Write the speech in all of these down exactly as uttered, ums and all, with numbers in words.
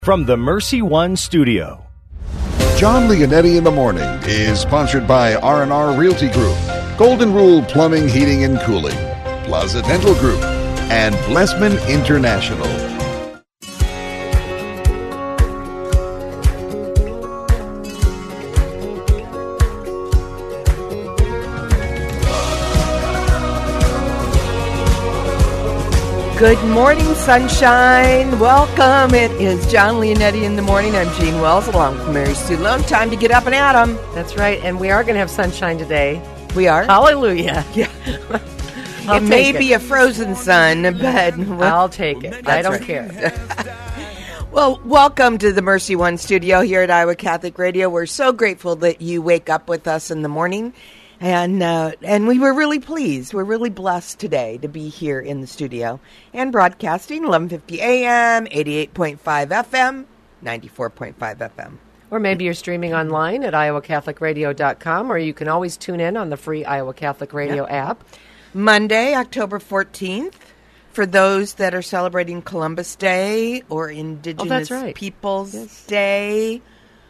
From the Mercy One studio. John Leonetti in the Morning is sponsored by R and R Realty Group, Golden Rule Plumbing, Heating, and Cooling, Plaza Dental Group, and Blessman International. Good morning, sunshine. Welcome. It is John Leonetti in the Morning. I'm Jean Wells, along with Mary Sue Lone. Time to get up and at 'em. That's right, and we are going to have sunshine today. We are? Hallelujah. Yeah. It may be a frozen sun, but... Well, I'll take it. I don't right. care. Well, welcome to the Mercy One studio here at Iowa Catholic Radio. We're so grateful that you wake up with us in the morning. And uh, and we were really pleased. We're really blessed today to be here in the studio and broadcasting eleven fifty A M, eighty-eight point five F M, ninety-four point five F M. Or maybe you're streaming online at iowa catholic radio dot com, or you can always tune in on the free Iowa Catholic Radio yep. app. Monday, October fourteenth, for those that are celebrating Columbus Day or Indigenous oh, that's right. Peoples yes. Day,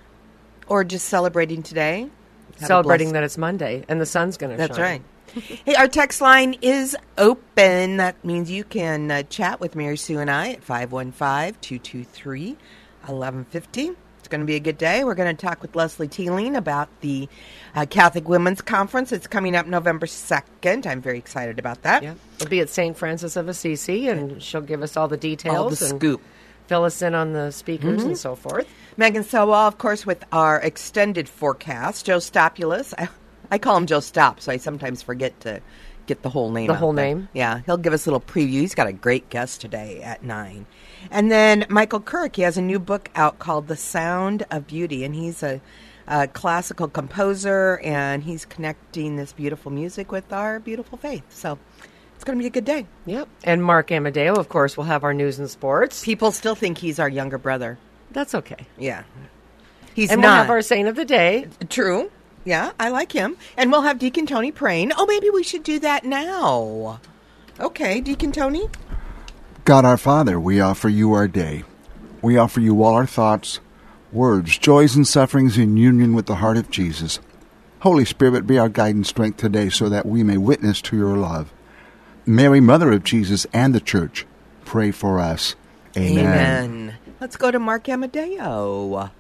or just celebrating today. Celebrating that it's Monday and the sun's going to shine. That's right. Hey, our text line is open. That means you can uh, chat with Mary Sue and I at five one five, two two three, one one five zero. It's going to be a good day. We're going to talk with Leslie Teeling about the uh, Catholic Women's Conference. It's coming up November second. I'm very excited about that. Yeah. It'll be at Saint Francis of Assisi, and she'll give us all the details. All the and scoop. Fill us in on the speakers mm-hmm. and so forth. Megan Sowell, of course, with our extended forecast. Joe Stopulus. I, I call him Joe Stop, so I sometimes forget to get the whole name The out whole there. name? Yeah, he'll give us a little preview. He's got a great guest today at nine. And then Michael Kirk, he has a new book out called The Sound of Beauty, and he's a, a classical composer, and he's connecting this beautiful music with our beautiful faith. So it's going to be a good day. Yep. And Mark Amadeo, of course, will have our news and sports. People still think he's our younger brother. That's okay. Yeah. He's and not. we'll have our saint of the day. True. Yeah, I like him. And we'll have Deacon Tony praying. Oh, maybe we should do that now. Okay, Deacon Tony. God our Father, we offer you our day. We offer you all our thoughts, words, joys, and sufferings in union with the heart of Jesus. Holy Spirit, be our guide and strength today so that we may witness to your love. Mary, Mother of Jesus and the Church, pray for us. Amen. Amen. Let's go to Mark Amadeo.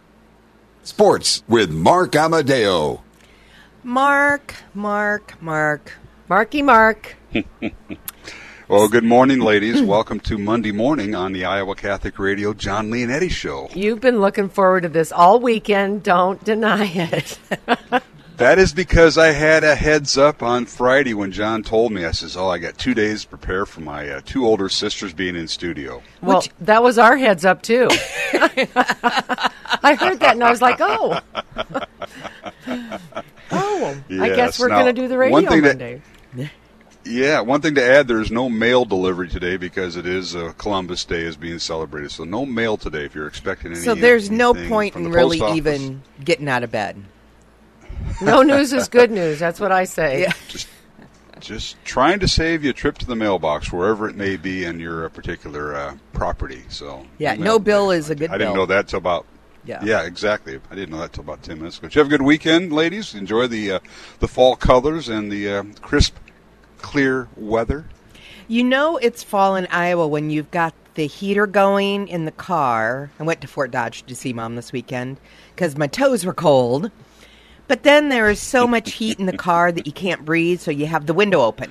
Sports with Mark Amadeo. Mark, Mark, Mark. Marky Mark. Well, good morning, ladies. Welcome to Monday morning on the Iowa Catholic Radio John Leonetti Show. You've been looking forward to this all weekend. Don't deny it. That is because I had a heads up on Friday when John told me. I says, oh, I got two days to prepare for my uh, two older sisters being in studio. Well, Which, that was our heads up, too. I heard that, and I was like, oh. oh, yes. I guess we're now, going to do the radio one thing Monday. That, yeah, one thing to add, there's no mail delivery today because it is uh, Columbus Day is being celebrated. So no mail today if you're expecting any. So there's no point in really even getting out of bed. No news is good news. That's what I say. Yeah. Just, just trying to save you a trip to the mailbox, wherever it may be in your uh, particular uh, property. So yeah, no bill is a good. I bill. didn't know that till about. Yeah. yeah, exactly. I didn't know that till about ten minutes ago. Did you have a good weekend, ladies? Enjoy the uh, the fall colors and the uh, crisp, clear weather. You know it's fall in Iowa when you've got the heater going in the car. I went to Fort Dodge to see Mom this weekend because my toes were cold. But then there is so much heat in the car that you can't breathe, so you have the window open.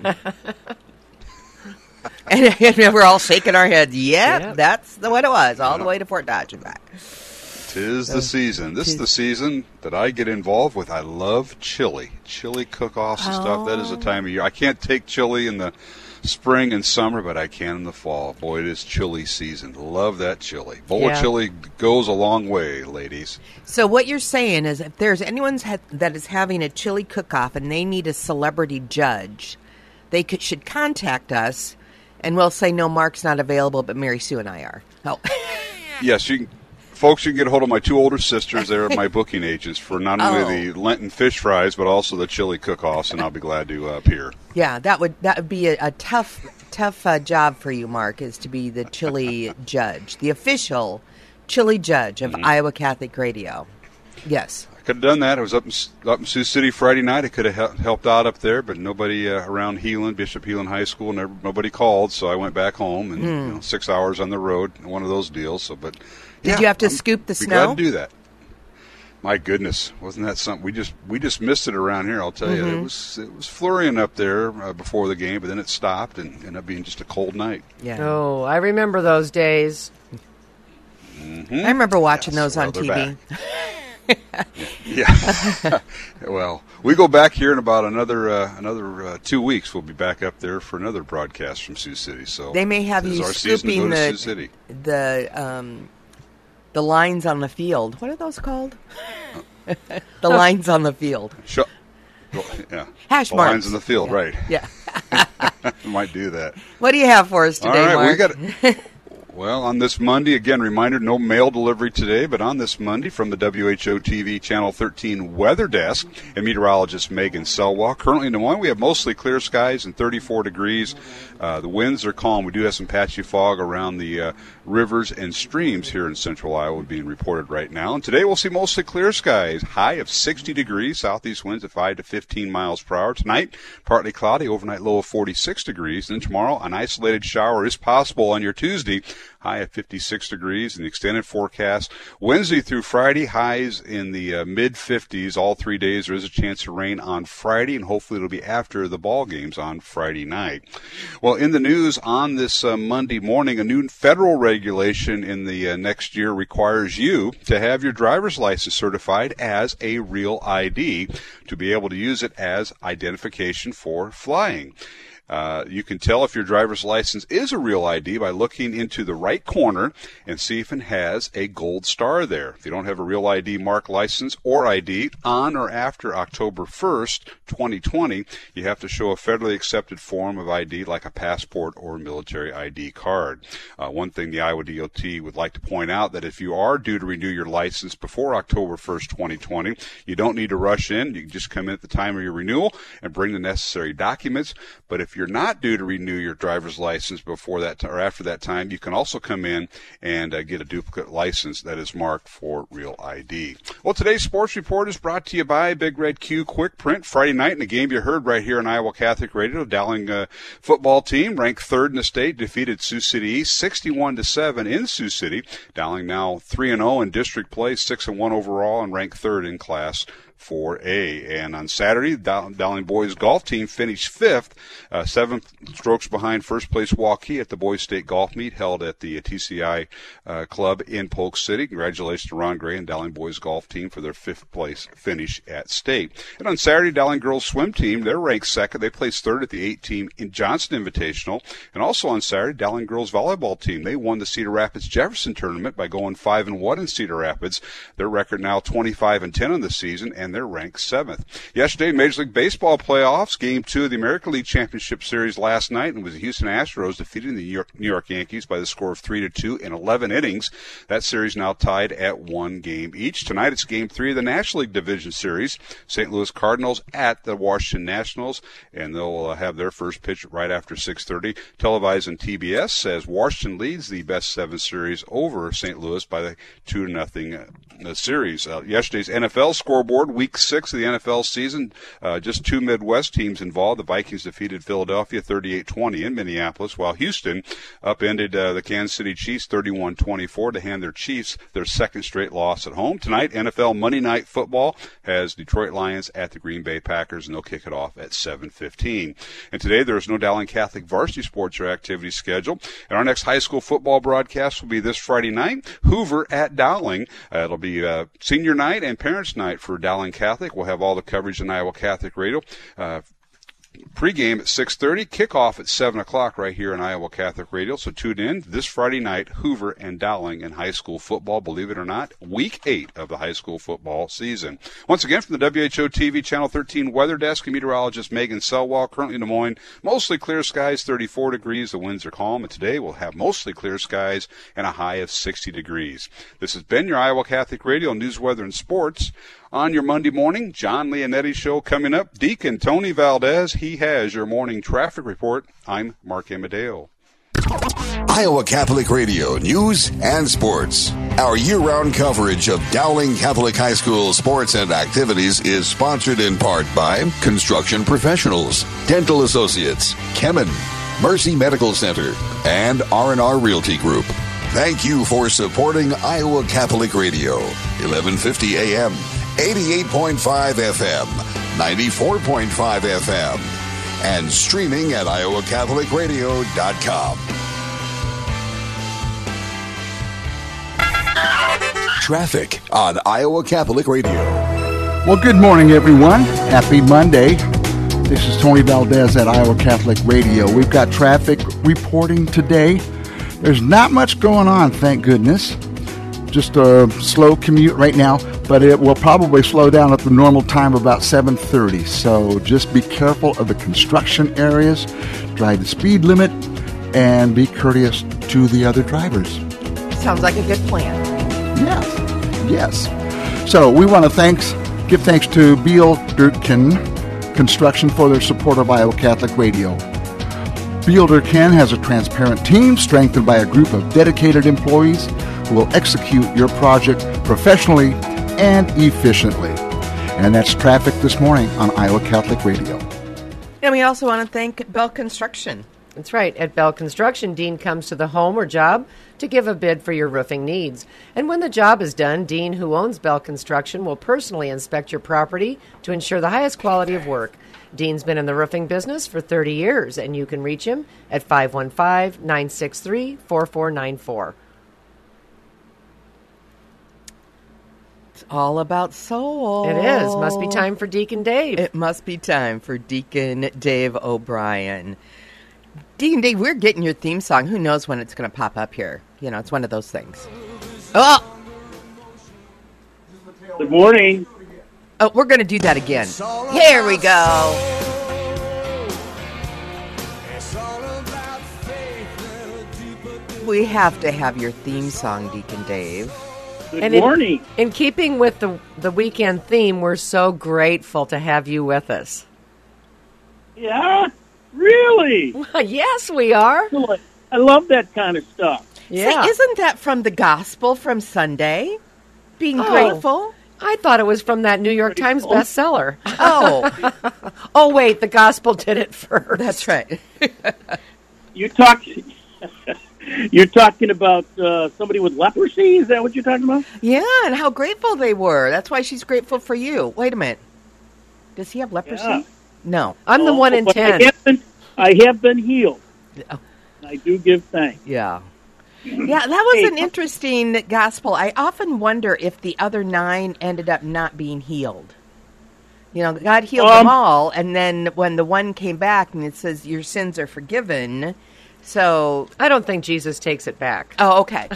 and, and we're all shaking our heads. Yep, yep. That's the what it was, all yep. the way to Fort Dodge and back. Tis the season. This is the season that I get involved with. I love chili. Chili cook-offs and oh. stuff. That is the time of year. I can't take chili in the spring and summer, but I can in the fall. Boy, it is chili season. Love that chili. Bowl yeah. of chili goes a long way, ladies. So what you're saying is if there's anyone that is having a chili cook-off and they need a celebrity judge, they could, should contact us, and we'll say, no, Mark's not available, but Mary Sue and I are. Oh. Yes, you can. Folks, you can get a hold of my two older sisters. They're my booking agents for not only oh. the Lenten fish fries, but also the chili cook-offs, and I'll be glad to uh, appear. Yeah, that would that would be a, a tough tough uh, job for you, Mark, is to be the chili judge, the official chili judge of mm-hmm. Iowa Catholic Radio. Yes. I could have done that. I was up in, up in Sioux City Friday night. I could have he- helped out up there, but nobody uh, around Heelan, Bishop Heelan High School, never, nobody called, so I went back home and mm. you know, six hours on the road, one of those deals. So, but Did yeah, you have to I'm, scoop the be snow? Glad to do that. My goodness, wasn't that something? We just we just missed it around here. I'll tell you, mm-hmm. it was it was flurrying up there uh, before the game, but then it stopped and ended up being just a cold night. Yeah. Oh, I remember those days. Mm-hmm. I remember watching yes, those well, on T V. Yeah. Well, we go back here in about another uh, another uh, two weeks. We'll be back up there for another broadcast from Sioux City. So they may have you our season to scooping go to the Sioux City. the um, the lines on the field. What are those called? The lines on the field. Sh- yeah. Hash the marks. Lines in the field, yeah. right? Yeah. Might do that. What do you have for us today, All right, Mark? we got. Well, on this Monday, again, reminder, no mail delivery today, but on this Monday from the W H O T V Channel thirteen Weather Desk and meteorologist Megan Selwall. Currently in Des Moines, we have mostly clear skies and thirty-four degrees. Uh, the winds are calm. We do have some patchy fog around the uh, rivers and streams here in central Iowa being reported right now. And today we'll see mostly clear skies, high of sixty degrees, southeast winds at five to fifteen miles per hour. Tonight, partly cloudy, overnight low of forty-six degrees. And tomorrow, an isolated shower is possible on your Tuesday, high at fifty-six degrees. And the extended forecast, Wednesday through Friday, highs in the uh, mid-fifties. All three days, there is a chance of rain on Friday, and hopefully it'll be after the ball games on Friday night. Well, in the news on this uh, Monday morning, a new federal regulation in the uh, next year requires you to have your driver's license certified as a real I D to be able to use it as identification for flying. Uh, you can tell if your driver's license is a real I D by looking into the right corner and see if it has a gold star there. If you don't have a real I D marked license or I D on or after October first, twenty twenty, you have to show a federally accepted form of I D like a passport or military I D card. Uh, one thing the Iowa D O T would like to point out that if you are due to renew your license before October first, twenty twenty, you don't need to rush in. You can just come in at the time of your renewal and bring the necessary documents. But if you're not due to renew your driver's license before that t- or after that time, you can also come in and uh, get a duplicate license that is marked for real I D. Well, today's sports report is brought to you by Big Red Q Quick Print. Friday night in the game you heard right here on Iowa Catholic Radio, Dowling uh, football team ranked third in the state defeated Sioux City East sixty-one to seven in Sioux City. Dowling now three and oh in district play, six and one overall, and ranked third in Class four A. And on Saturday, the Dowling boys golf team finished fifth, uh, seven strokes behind first place Waukee at the boys state golf meet held at the T C I uh, club in Polk City. Congratulations to Ron Gray and Dowling boys golf team for their fifth place finish at state. And on Saturday, Dowling girls swim team, they're ranked second. They placed third at the eight team in Johnston Invitational. And also on Saturday, Dowling girls volleyball team, they won the Cedar Rapids Jefferson tournament by going five and one in Cedar Rapids. Their record now twenty-five and ten in the season, and they're ranked seventh. Yesterday, Major League Baseball playoffs, Game two of the American League Championship Series last night, and it was the Houston Astros defeating the New York, New York Yankees by the score of three to two in eleven innings. That series now tied at one game each. Tonight, it's Game three of the National League Division Series. Saint Louis Cardinals at the Washington Nationals, and they'll uh, have their first pitch right after six thirty. Televised on T B S as Washington leads the best seven series over Saint Louis by the two to nothing uh, series. Uh, yesterday's N F L scoreboard, week six of the N F L season, uh, just two Midwest teams involved. The Vikings defeated Philadelphia thirty-eight twenty in Minneapolis, while Houston upended uh, the Kansas City Chiefs thirty-one twenty-four to hand their Chiefs their second straight loss at home. Tonight, N F L Monday Night Football has Detroit Lions at the Green Bay Packers, and they'll kick it off at seven fifteen. And today, there is no Dowling Catholic varsity sports or activities scheduled. And our next high school football broadcast will be this Friday night, Hoover at Dowling. Uh, it'll be uh, senior night and parents' night for Dowling Catholic. We'll have all the coverage on Iowa Catholic Radio. Uh, Pre-game at six thirty, kickoff at seven o'clock right here on Iowa Catholic Radio. So tune in this Friday night, Hoover and Dowling in high school football. Believe it or not, week eight of the high school football season. Once again, from the W H O T V Channel thirteen Weather Desk, meteorologist Megan Selwall. Currently in Des Moines, mostly clear skies, thirty-four degrees. The winds are calm. And today we'll have mostly clear skies and a high of sixty degrees. This has been your Iowa Catholic Radio News, Weather, and Sports. On your Monday morning, John Leonetti Show coming up. Deacon Tony Valdez, he has your morning traffic report. I'm Mark Amadeo. Iowa Catholic Radio News and Sports. Our year-round coverage of Dowling Catholic High School sports and activities is sponsored in part by Construction Professionals, Dental Associates, Kemin, Mercy Medical Center, and R and R Realty Group. Thank you for supporting Iowa Catholic Radio, eleven fifty A M, eighty-eight point five F M, ninety-four point five F M, and streaming at iowa catholic radio dot com. Traffic on Iowa Catholic Radio. Well, good morning, everyone. Happy Monday. This is Tony Valdez at Iowa Catholic Radio. We've got traffic reporting today. There's not much going on, thank goodness. Just a slow commute right now, but it will probably slow down at the normal time of about seven thirty. So just be careful of the construction areas, drive the speed limit, and be courteous to the other drivers. Sounds like a good plan. Yes, yes. So we want to thanks, give thanks to Bielderken Construction for their support of Iowa Catholic Radio. Bielderken has a transparent team strengthened by a group of dedicated employees who will execute your project professionally and efficiently. And that's traffic this morning on Iowa Catholic Radio. And we also want to thank Bell Construction. That's right. At Bell Construction, Dean comes to the home or job to give a bid for your roofing needs. And when the job is done, Dean, who owns Bell Construction, will personally inspect your property to ensure the highest quality of work. Dean's been in the roofing business for thirty years, and you can reach him at five one five, nine six three, four four nine four. It's all about soul. It is. Must be time for Deacon Dave. It must be time for Deacon Dave O'Brien. Deacon Dave, we're getting your theme song. Who knows when it's going to pop up here? You know, it's one of those things. Oh! Good morning. Oh, we're going to do that again. Here we go. We have to have your theme song, Deacon Dave. Good and morning. In, in keeping with the, the weekend theme, we're so grateful to have you with us. Yeah? Really? Yes, we are. I love that kind of stuff. Yeah. Say, isn't that from the gospel from Sunday? Being Oh. grateful? I thought it was from that New York Times bestseller. Oh. Oh, wait, the gospel did it first. That's right. You talk. You're talking about uh, somebody with leprosy? Is that what you're talking about? Yeah, and how grateful they were. That's why she's grateful for you. Wait a minute. Does he have leprosy? Yeah. No. I'm the Oh, one in but ten. I have been, I have been healed. Oh. I do give thanks. Yeah. Yeah, that was Hey. an interesting gospel. I often wonder if the other nine ended up not being healed. You know, God healed Um, them all, and then when the one came back and it says, your sins are forgiven, so... I don't think Jesus takes it back. Oh, okay.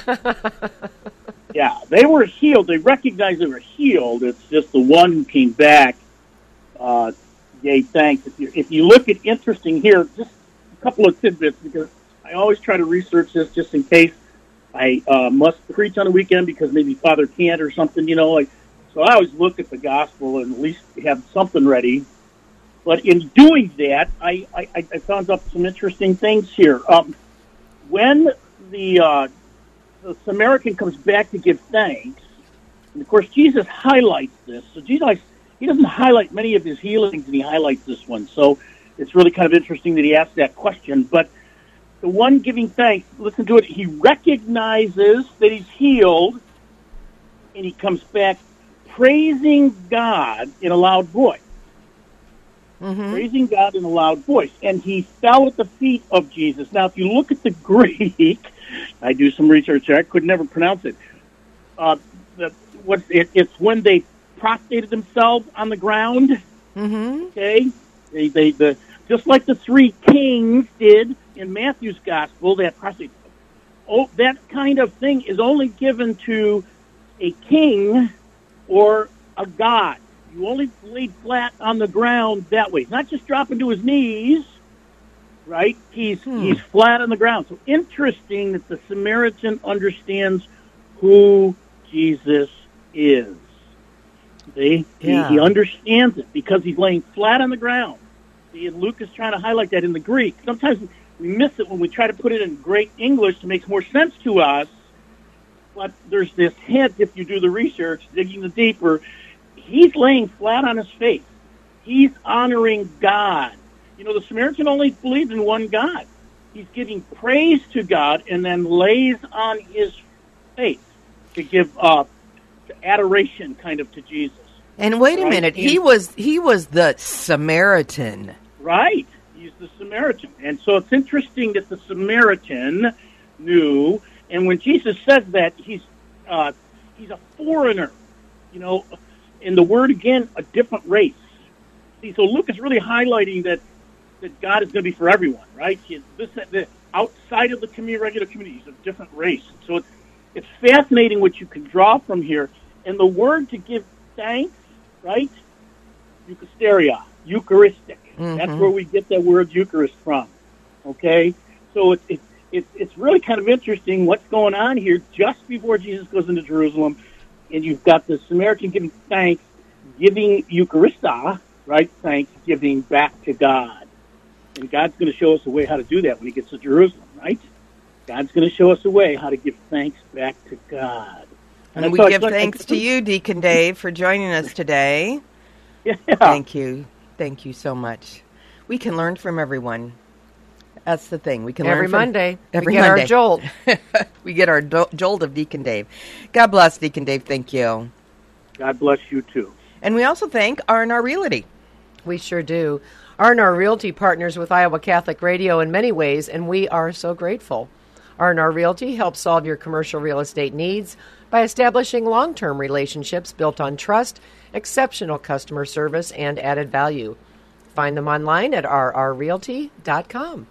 Yeah, they were healed. They recognized they were healed. It's just the one who came back uh, gave thanks. If you, if you look at interesting here, just a couple of tidbits, because I always try to research this just in case I uh, must preach on a weekend because maybe Father can't or something, you know. Like, so I always look at the gospel and at least have something ready. But in doing that, I, I, I found out some interesting things here. Um, when the, uh, the Samaritan comes back to give thanks, and of course Jesus highlights this. So Jesus, he doesn't highlight many of his healings, and he highlights this one. So it's really kind of interesting that he asked that question. But the one giving thanks, listen to it, he recognizes that he's healed, and he comes back praising God in a loud voice. Mm-hmm. Praising God in a loud voice. And he fell at the feet of Jesus. Now, if you look at the Greek, I do some research there, I could never pronounce it. Uh, the, what, it it's when they prostrated themselves on the ground. Mm-hmm. Okay? They, they, the, just like the three kings did in Matthew's gospel, that prostrate. Oh, that kind of thing is only given to a king or a god. You only laid flat on the ground that way. It's not just dropping to his knees, right? He's hmm. he's flat on the ground. So interesting that the Samaritan understands who Jesus is. See? Yeah. He, he understands it because he's laying flat on the ground. See, and Luke is trying to highlight that in the Greek. Sometimes we miss it when we try to put it in great English to make more sense to us. But there's this hint, if you do the research, digging the deeper, he's laying flat on his face. He's honoring God. You know, the Samaritan only believed in one God. He's giving praise to God and then lays on his face to give uh, adoration kind of to Jesus. And wait a right? minute, and, he was he was the Samaritan. Right. He's the Samaritan. And so it's interesting that the Samaritan knew, and when Jesus says that, he's uh, he's a foreigner, you know, and the word again, a different race. See, so Luke is really highlighting that that God is going to be for everyone, right? He, this, the, outside of the community, regular community, he's a different race. So it's, it's fascinating what you can draw from here. And the word to give thanks, right? Eucharistia, Eucharistic. Mm-hmm. That's where we get that word Eucharist from, okay? So it's, it's, it's, it's really kind of interesting what's going on here just before Jesus goes into Jerusalem. And you've got the Samaritan giving thanks, giving Eucharistia, right? Thanksgiving back to God. And God's going to show us a way how to do that when he gets to Jerusalem, right? God's going to show us a way how to give thanks back to God. And, and we give thanks to you, Deacon Dave, for joining us today. Yeah. Thank you. Thank you so much. We can learn from everyone. That's the thing. We can every learn from Monday. Every we get Monday. our jolt. We get our do- jolt of Deacon Dave. God bless, Deacon Dave. Thank you. God bless you, too. And we also thank R and R Realty. We sure do. R and R Realty partners with Iowa Catholic Radio in many ways, and we are so grateful. R and R Realty helps solve your commercial real estate needs by establishing long-term relationships built on trust, exceptional customer service, and added value. Find them online at r r realty dot com.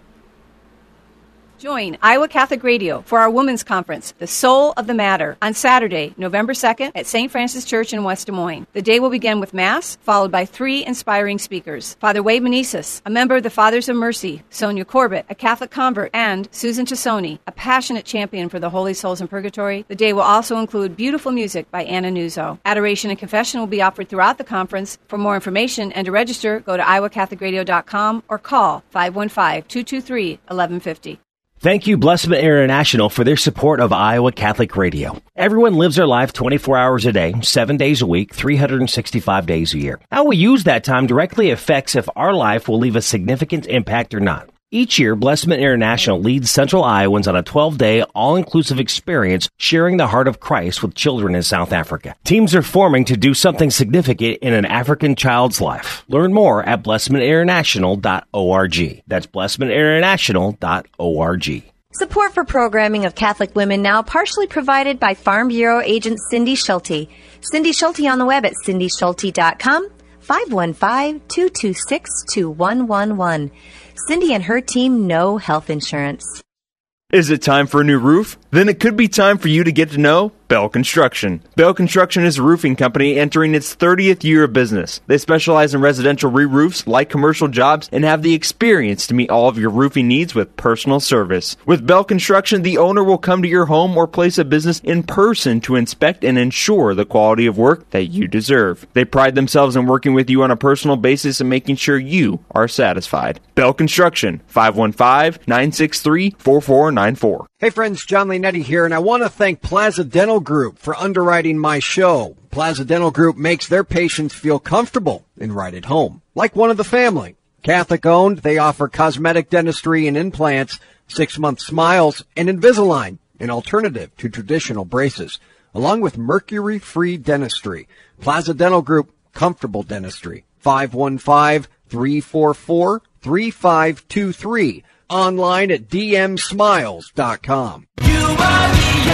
Join Iowa Catholic Radio for our Women's Conference, The Soul of the Matter, on Saturday, November second at Saint Francis Church in West Des Moines. The day will begin with Mass, followed by three inspiring speakers. Father Wade Meneses, a member of the Fathers of Mercy, Sonia Corbett, a Catholic convert, and Susan Tassoni, a passionate champion for the Holy Souls in Purgatory. The day will also include beautiful music by Anna Nuzzo. Adoration and confession will be offered throughout the conference. For more information and to register, go to iowa catholic radio dot com or call five one five, two two three, one one five zero. Thank you, Blessman International, for their support of Iowa Catholic Radio. Everyone lives their life twenty-four hours a day, seven days a week, three hundred sixty-five days a year. How we use that time directly affects if our life will leave a significant impact or not. Each year, Blessman International leads Central Iowans on a twelve-day, all-inclusive experience sharing the heart of Christ with children in South Africa. Teams are forming to do something significant in an African child's life. Learn more at blessman international dot org. That's blessman international dot org. Support for programming of Catholic Women Now partially provided by Farm Bureau agent Cindy Schulte. Cindy Schulte on the web at cindy schulte dot com, five one five, two two six, two one one one. Cindy and her team know health insurance. Is it time for a new roof? Then it could be time for you to get to know Bell Construction. Bell Construction is a roofing company entering its thirtieth year of business. They specialize in residential re-roofs like commercial jobs and have the experience to meet all of your roofing needs with personal service. With Bell Construction, the owner will come to your home or place of business in person to inspect and ensure the quality of work that you deserve. They pride themselves in working with you on a personal basis and making sure you are satisfied. Bell Construction, five one five, nine six three, four four nine four. Hey friends, John Leonetti here, and I want to thank Plaza Dental Group for underwriting my show. Plaza Dental Group makes their patients feel comfortable and right at home, like one of the family. Catholic owned, they offer cosmetic dentistry and implants, six-month smiles, and Invisalign, an alternative to traditional braces, along with mercury-free dentistry. Plaza Dental Group, comfortable dentistry, five one five, three four four, three five two three. Online at d m smiles dot com. You are the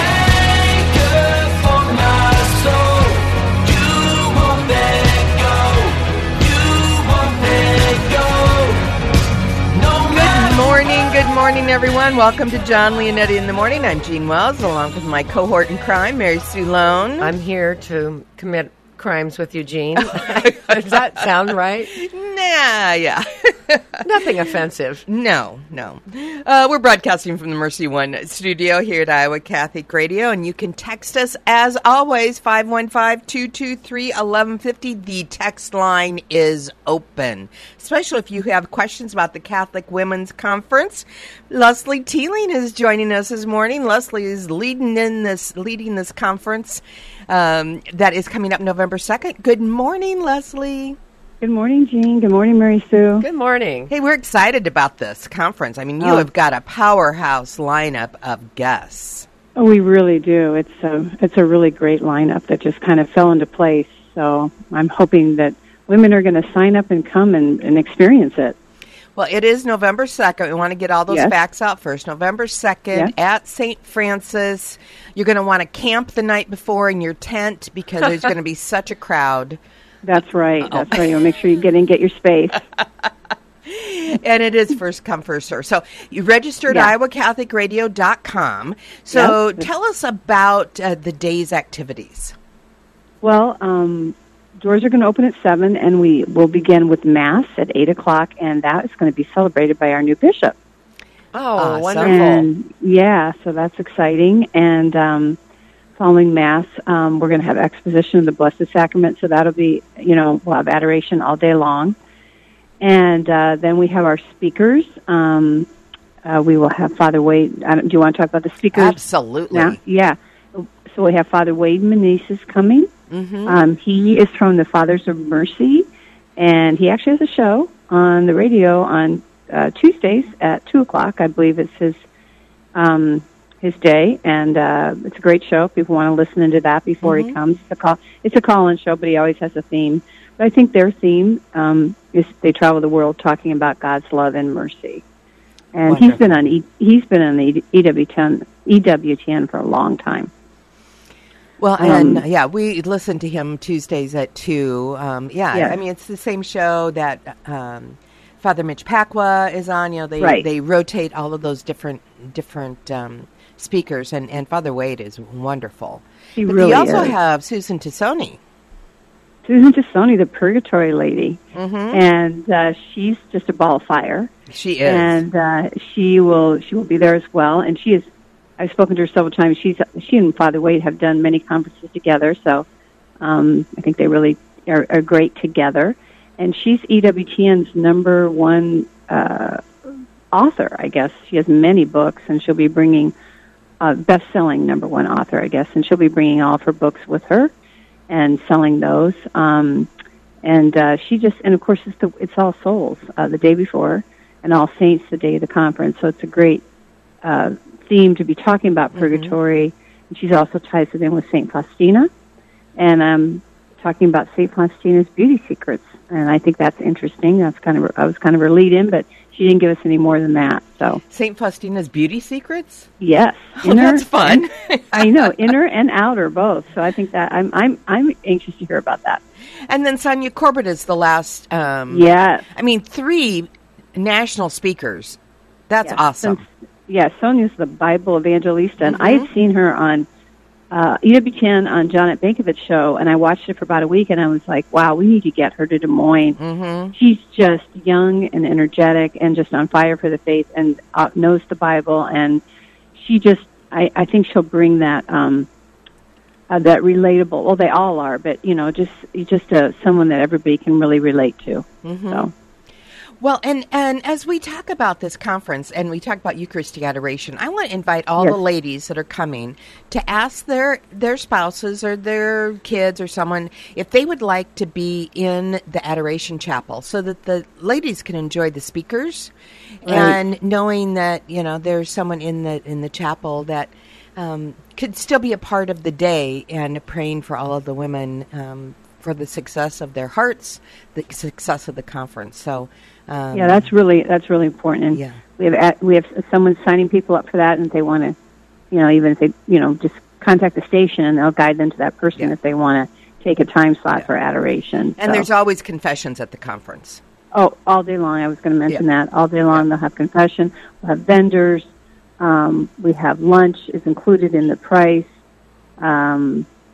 anchor for my soul. You won't let go. You won't let go. No Good morning, good morning, everyone. Welcome to John Leonetti in the Morning. I'm Jean Wells, along with my cohort in crime, Mary Sue Lone. I'm here to commit crimes with Eugene. Does that sound right? Nah, Yeah, yeah. Nothing offensive. No, no. Uh, we're broadcasting from the Mercy One studio here at Iowa Catholic Radio, and you can text us, as always, five one five, two two three, one one five zero. The text line is open, especially if you have questions about the Catholic Women's Conference. Leslie Teeling is joining us this morning. Leslie is leading in this, leading this conference um, that is coming up November second. Good morning, Leslie. Good morning, Jean. Good morning, Mary Sue. Good morning. Hey, we're excited about this conference. I mean, you Oh. have got a powerhouse lineup of guests. Oh, we really do. It's a, it's a really great lineup that just kind of fell into place. So I'm hoping that women are going to sign up and come and, and experience it. Well, it is November second. We want to get all those Yes. facts out first. November second Yes. at Saint Francis. You're going to want to camp the night before in your tent because there's going to be such a crowd. That's right. That's right. You'll make sure you get in, get your space. And it is first come, first serve. So you registered Yeah. at iowa catholic radio dot com. So Yep. tell us about uh, the day's activities. Well, um, doors are going to open at seven, and we will begin with Mass at eight o'clock, and that is going to be celebrated by our new bishop. Oh, Awesome. wonderful. And yeah, so that's exciting. And um, following Mass, um, we're going to have exposition of the Blessed Sacrament, so that'll be, you know, we'll have adoration all day long. And uh, then we have our speakers. Um, uh, we will have Father Wade. I don't, do you want to talk about the speakers? Absolutely. now? Yeah. So we have Father Wade Meneses coming. Mm-hmm. Um, he is from the Fathers of Mercy, and he actually has a show on the radio on uh, Tuesdays at two o'clock. I believe it's his um, his day, and uh, it's a great show. If people want to listen into that before Mhm. he comes. It's a, call, it's a call-in show, but he always has a theme. But I think their theme um, is they travel the world talking about God's love and mercy. And Wonderful. he's been on e, he's been on the E W T N E W T N for a long time. Well, Um, and yeah, we listen to him Tuesdays at two. Um, yeah, Yeah. I mean, it's the same show that um, Father Mitch Pacwa is on. You know, they Right. they rotate all of those different different um, speakers, and, and Father Wade is wonderful. He but really you also is. have Susan Tassoni. Susan Tassoni, the Purgatory Lady, Mm-hmm. and uh, she's just a ball of fire. She is. and uh, she will she will be there as well. And she is. I've spoken to her several times. She's she and Father Wade have done many conferences together, so um, I think they really are, are great together. And she's E W T N's number one uh, author, I guess. She has many books, and she'll be bringing uh, best-selling number one author, I guess. And she'll be bringing all of her books with her and selling those. Um, and uh, she just, and of course, it's, the, it's All Souls uh, the day before, and All Saints the day of the conference. So it's a great uh, theme to be talking about purgatory. And she's also ties it in with Saint Faustina, and I'm talking about Saint Faustina's beauty secrets. And I think that's interesting. That's kind of I was kind of her lead in, but she didn't give us any more than that. So Saint Faustina's beauty secrets. yes, Oh, that's fun. and- I know, inner and outer both. So I think that I'm I'm I'm anxious to hear about that. And then Sonia Corbett is the last. Um, Yes. I mean, three national speakers. That's Yes. awesome. Since- yeah, Sonia's the Bible evangelista, and Mhm. I've seen her on uh, E W T N on Janet Bankovic's show, and I watched it for about a week, and I was like, wow, we need to get her to Des Moines. Mm-hmm. She's just young and energetic and just on fire for the faith and uh, knows the Bible, and she just, I, I think she'll bring that, um, uh, that relatable, well, they all are, but, you know, just just uh, someone that everybody can really relate to. Mm-hmm. So. Well, and, and as we talk about this conference and we talk about Eucharistic adoration, I want to invite all Yes. the ladies that are coming to ask their, their spouses or their kids or someone if they would like to be in the adoration chapel so that the ladies can enjoy the speakers Right. and knowing that, you know, there's someone in the in the chapel that um, could still be a part of the day and praying for all of the women um, for the success of their hearts, the success of the conference. So Um, Yeah, that's really that's really important. And Yeah. we have at- we have someone signing people up for that, and if they want to, you know, even if they, you know, just contact the station, and they'll guide them to that person Yeah. if they want to take a time slot for adoration. And So- there's always confessions at the conference. oh, all day long. I was going to mention Yeah. that all day long. They'll have confession. We'll have vendors. Um, we have lunch is included in the price. Um,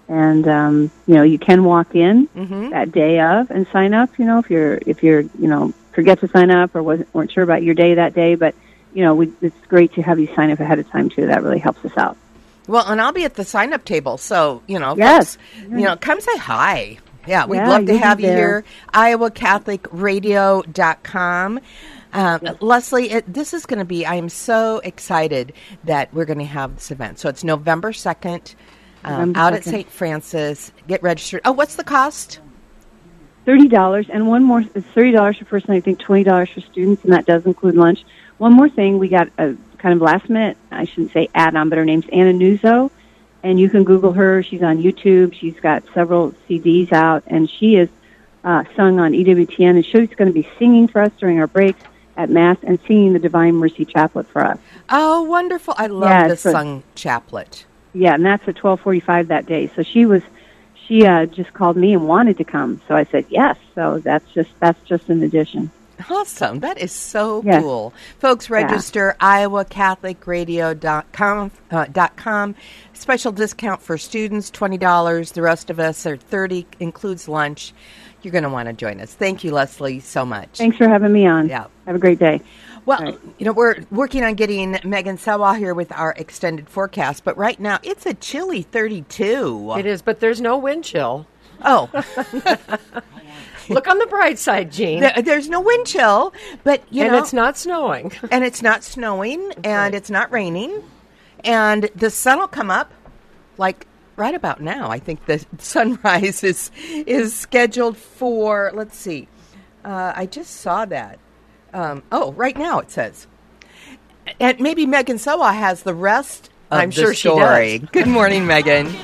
And um, you know, you can walk in Mm-hmm. that day of and sign up. You know, if you're if you're you know forget to sign up or wasn't weren't sure about your day that day, but you know, we, it's great to have you sign up ahead of time too. That really helps us out. Well, and I'll be at the sign-up table, so, you know, Yes. folks, you know, come say hi. Yeah, we'd Yeah, love to you'll be have you there. here. Iowa Catholic Radio dot com. Um, Leslie, it, this is going to be, I am so excited that we're going to have this event. So it's November second, um, November out at second. Saint Francis. Get registered. Oh, what's the cost? Thirty dollars, and one more. It's thirty dollars for person. I think twenty dollars for students, and that does include lunch. One more thing, we got a kind of last minute. I shouldn't say add-on, but her name's Anna Nuzzo, and you can Google her. She's on YouTube. She's got several C Ds out, and she is uh, sung on E W T N, and she's going to be singing for us during our breaks at Mass and singing the Divine Mercy Chaplet for us. Oh, wonderful. I love Yeah, the it's a- sung chaplet. Yeah, and that's at twelve forty-five that day. So she was, she uh, just called me and wanted to come. So I said yes. So that's just that's just an addition. Awesome. That is so Yes. cool. Folks, register Iowa Catholic Radio dot com. Uh, dot com. Special discount for students, twenty dollars. The rest of us are thirty dollars, includes lunch. You're going to want to join us. Thank you, Leslie, so much. Thanks for having me on. Yeah. Have a great day. Well, Right. you know, we're working on getting Megan Sewell here with our extended forecast, but right now it's a chilly thirty-two. It is, but there's no wind chill. Oh. Look on the bright side, Jean. There, there's no wind chill, but, you and know. it's not snowing. And it's not snowing, and it's not raining, and the sun will come up like right about now. I think the sunrise is is scheduled for, let's see, uh, I just saw that. Um, oh, right now it says. And maybe Megan Sewell has the rest of I'm the sure she story. does. Good morning, Megan.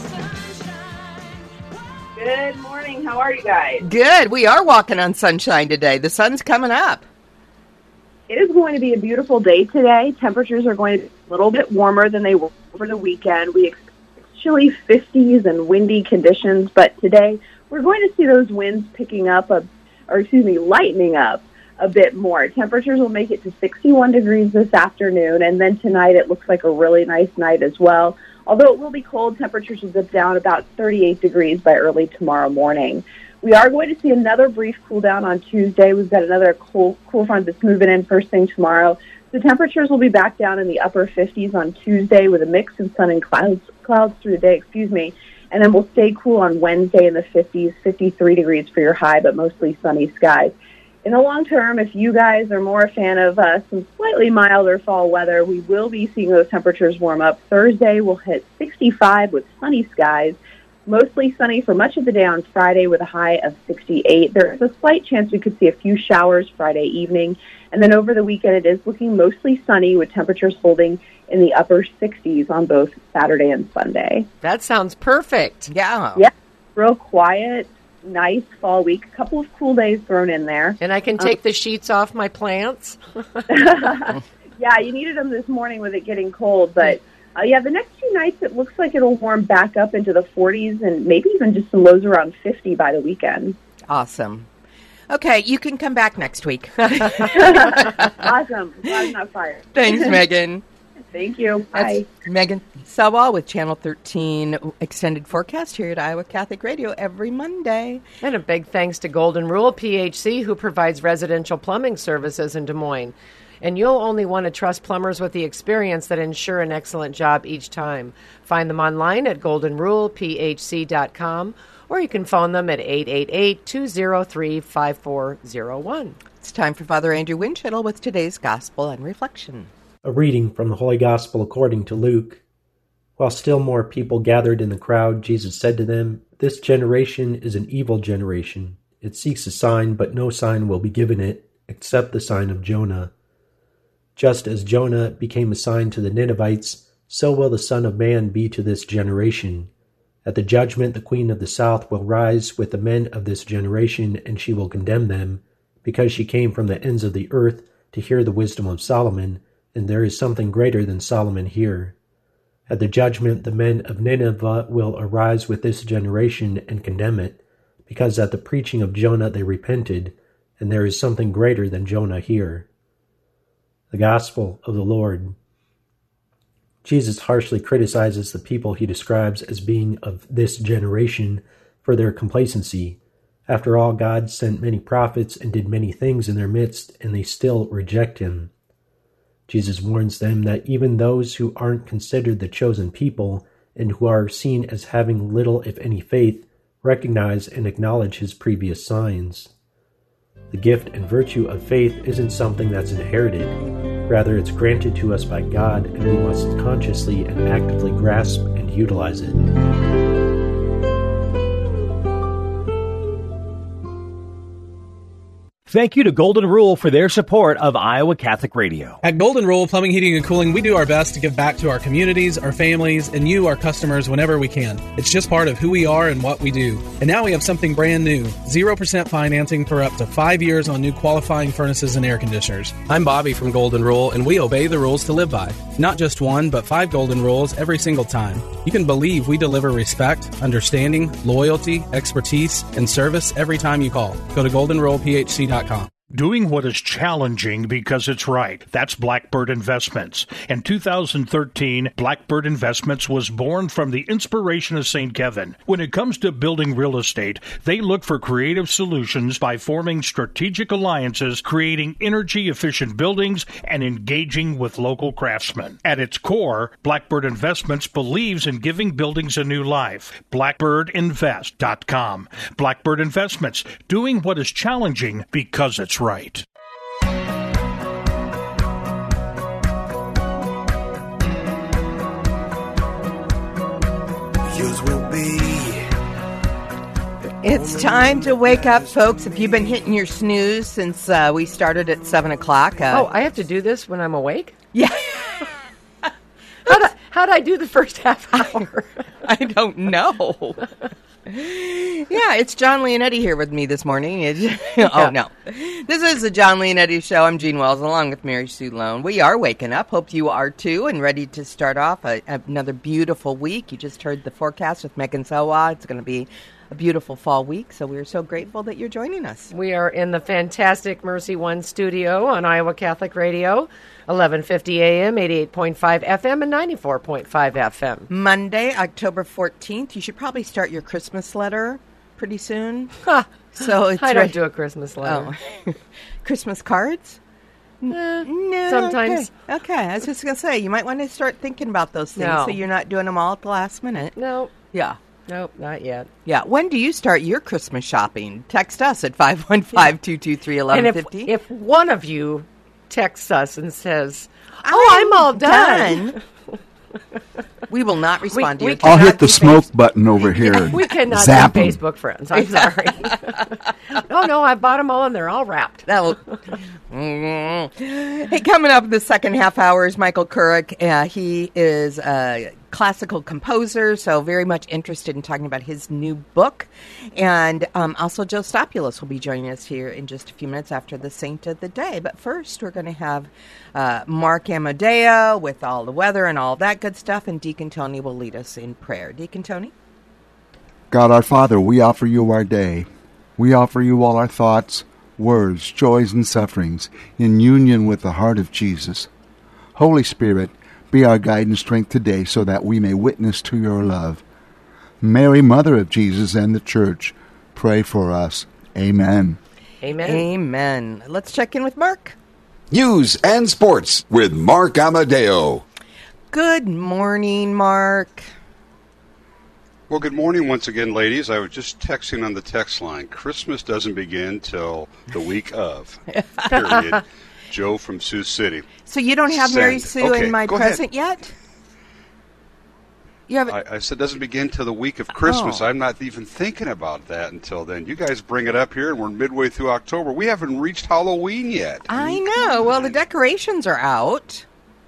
Good morning. How are you guys? Good. We are walking on sunshine today. The sun's coming up. It is going to be a beautiful day today. Temperatures are going to be a little bit warmer than they were over the weekend. We expect chilly fifties and windy conditions, but today we're going to see those winds picking up, a, or excuse me, lightening up a bit more. Temperatures will make it to sixty-one degrees this afternoon, and then tonight it looks like a really nice night as well. Although it will be cold, temperatures will dip down about thirty-eight degrees by early tomorrow morning. We are going to see another brief cool down on Tuesday. We've got another cool, cool front that's moving in first thing tomorrow. The temperatures will be back down in the upper fifties on Tuesday with a mix of sun and clouds, clouds through the day, excuse me. And then we'll stay cool on Wednesday in the fifties, fifty-three degrees for your high, but mostly sunny skies. In the long term, if you guys are more a fan of uh, some slightly milder fall weather, we will be seeing those temperatures warm up. Thursday will hit sixty-five with sunny skies. Mostly sunny for much of the day on Friday with a high of sixty-eight. There is a slight chance we could see a few showers Friday evening. And then over the weekend, it is looking mostly sunny with temperatures holding in the upper sixties on both Saturday and Sunday. That sounds perfect. Yeah. Yeah, real quiet, nice fall week. A couple of cool days thrown in there. And I can take um, the sheets off my plants. Yeah, you needed them this morning with it getting cold, but uh, yeah, the next few nights it looks like it'll warm back up into the forties and maybe even just some lows around fifty by the weekend. Awesome. Okay, you can come back next week. Awesome. Glad I'm not fired. Thanks, Megan. Thank you. Bye. That's Megan Sewell with Channel thirteen Extended Forecast here at Iowa Catholic Radio every Monday. And a big thanks to Golden Rule P H C, who provides residential plumbing services in Des Moines. And you'll only want to trust plumbers with the experience that ensure an excellent job each time. Find them online at golden rule p h c dot com, or you can phone them at eight eight eight, two zero three, five four zero one. It's time for Father Andrew Winchell with today's Gospel and Reflection. A reading from the Holy Gospel according to Luke. While still more people gathered in the crowd, Jesus said to them, "This generation is an evil generation. It seeks a sign, but no sign will be given it, except the sign of Jonah. Just as Jonah became a sign to the Ninevites, so will the Son of Man be to this generation. At the judgment, the Queen of the South will rise with the men of this generation, and she will condemn them, because she came from the ends of the earth to hear the wisdom of Solomon, and there is something greater than Solomon here. At the judgment, the men of Nineveh will arise with this generation and condemn it, because at the preaching of Jonah they repented, and there is something greater than Jonah here." The Gospel of the Lord. Jesus harshly criticizes the people he describes as being of this generation for their complacency. After all, God sent many prophets and did many things in their midst, and they still reject him. Jesus warns them that even those who aren't considered the chosen people and who are seen as having little, if any, faith, recognize and acknowledge his previous signs. The gift and virtue of faith isn't something that's inherited. Rather, it's granted to us by God, and we must consciously and actively grasp and utilize it. Thank you to Golden Rule for their support of Iowa Catholic Radio. At Golden Rule Plumbing, Heating, and Cooling, we do our best to give back to our communities, our families, and you, our customers, whenever we can. It's just part of who we are and what we do. And now we have something brand new, zero percent financing for up to five years on new qualifying furnaces and air conditioners. I'm Bobby from Golden Rule, and we obey the rules to live by. Not just one, but five Golden Rules every single time. You can believe we deliver respect, understanding, loyalty, expertise, and service every time you call. Go to golden rule p h c dot com. Doing what is challenging because it's right. That's Blackbird Investments. In two thousand thirteen, Blackbird Investments was born from the inspiration of Saint Kevin. When it comes to building real estate, they look for creative solutions by forming strategic alliances, creating energy-efficient buildings, and engaging with local craftsmen. At its core, Blackbird Investments believes in giving buildings a new life. blackbird invest dot com. Blackbird Investments, doing what is challenging because it's right. Yours will be. It's time to wake up, folks. If you've been hitting your snooze since uh, we started at seven o'clock. Uh, oh, I have to do this when I'm awake? Yeah. How'd I, how'd I do the first half hour? I don't know. Yeah, it's John Leonetti here with me this morning. It's, oh, no. This is the John Leonetti Show. I'm Jean Wells, along with Mary Sue Lone. We are waking up. Hope you are, too, and ready to start off a, another beautiful week. You just heard the forecast with Megan Selwa. It's going to be a beautiful fall week, so we're so grateful that you're joining us. We are in the fantastic Mercy One studio on Iowa Catholic Radio, eleven fifty A M, eighty-eight point five F M, and ninety-four point five F M. Monday, October fourteenth. You should probably start your Christmas letter pretty soon. Huh. So it's I don't right. do a Christmas letter. Oh. Christmas cards? Eh, no, sometimes. Okay. okay, I was just going to say, you might want to start thinking about those things No. so you're not doing them all at the last minute. No. Yeah. Nope, not yet. Yeah. When do you start your Christmas shopping? Text us at five one five, two two three, one one And five if, zero. if one of you texts us and says, oh, I'm, I'm all done. done. We will not respond We- to we you. I'll cannot hit the be smoke face- button over here. We cannot Zap be 'em. Facebook friends. I'm sorry. no, no, I bought them all and they're all wrapped. That will. Hey, coming up in the second half hour is Michael Couric. Uh, he is a classical composer, so very much interested in talking about his new book. And um, also Joe Stopulus will be joining us here in just a few minutes after the Saint of the Day. But first, we're going to have uh, Mark Amadeo with all the weather and all that good stuff, and Deacon Tony will lead us in prayer. Deacon Tony? God our Father, we offer you our day. We offer you all our thoughts, words, joys, and sufferings in union with the heart of Jesus. Holy Spirit, be our guide and strength today so that we may witness to your love. Mary, Mother of Jesus and the Church, pray for us. Amen. Amen. Amen. Let's check in with Mark. News and sports with Mark Amadeo. Good morning, Mark. Well, good morning once again, ladies. I was just texting on the text line. Christmas doesn't begin till the week of, period. Joe from Sioux City. So you don't have Mary Send. Sue Okay, in my go ahead. present yet? You have I, I said it doesn't begin till the week of Christmas. Oh. I'm not even thinking about that until then. You guys bring it up here, and we're midway through October. We haven't reached Halloween yet. I know. Well, the decorations are out.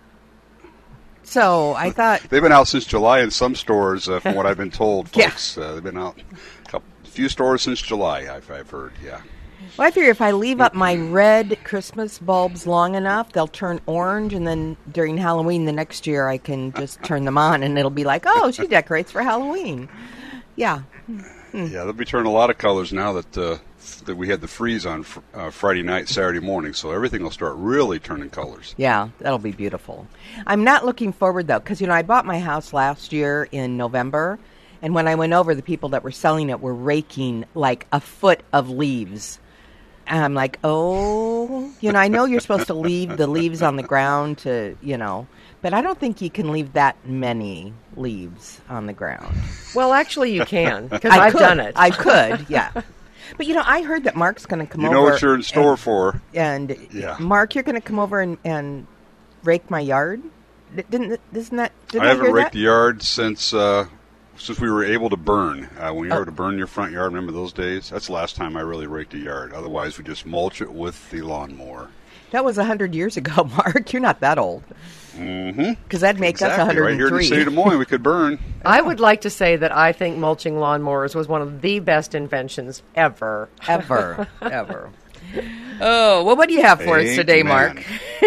So I thought... They've been out since July in some stores, uh, from what I've been told, Yeah. folks. Uh, they've been out a couple, few stores since July, I've, I've heard, yeah. Well, I figure if I leave up my red Christmas bulbs long enough, they'll turn orange, and then during Halloween the next year I can just turn them on, and it'll be like, oh, she decorates for Halloween. Yeah. Yeah, they'll be turning a lot of colors now that uh, that we had the freeze on fr- uh, Friday night, Saturday morning. So everything will start really turning colors. Yeah, that'll be beautiful. I'm not looking forward, though, because, you know, I bought my house last year in November, and when I went over, the people that were selling it were raking like a foot of leaves. And I'm like, oh, you know, I know you're supposed to leave the leaves on the ground to, you know, but I don't think you can leave that many leaves on the ground. Well, actually, you can, because I I've could. done it. I could, yeah. But, you know, I heard that Mark's going to come You over. know what you're in store and, for. And, Yeah. Mark, you're going to come over and, and rake my yard? Didn't, isn't that, didn't I I haven't hear raked that? the yard since uh, since we were able to burn. Uh, when you Oh. were to burn your front yard, remember those days? That's the last time I really raked a yard. Otherwise, we just mulch it with the lawnmower. That was one hundred years ago, Mark. You're not that old. Mm-hmm. Because that'd make exactly. us one hundred three. Right here in the city of Des Moines, we could burn. I would like to say that I think mulching lawnmowers was one of the best inventions ever. Ever. Ever. Oh, well, what do you have for us today, Mark?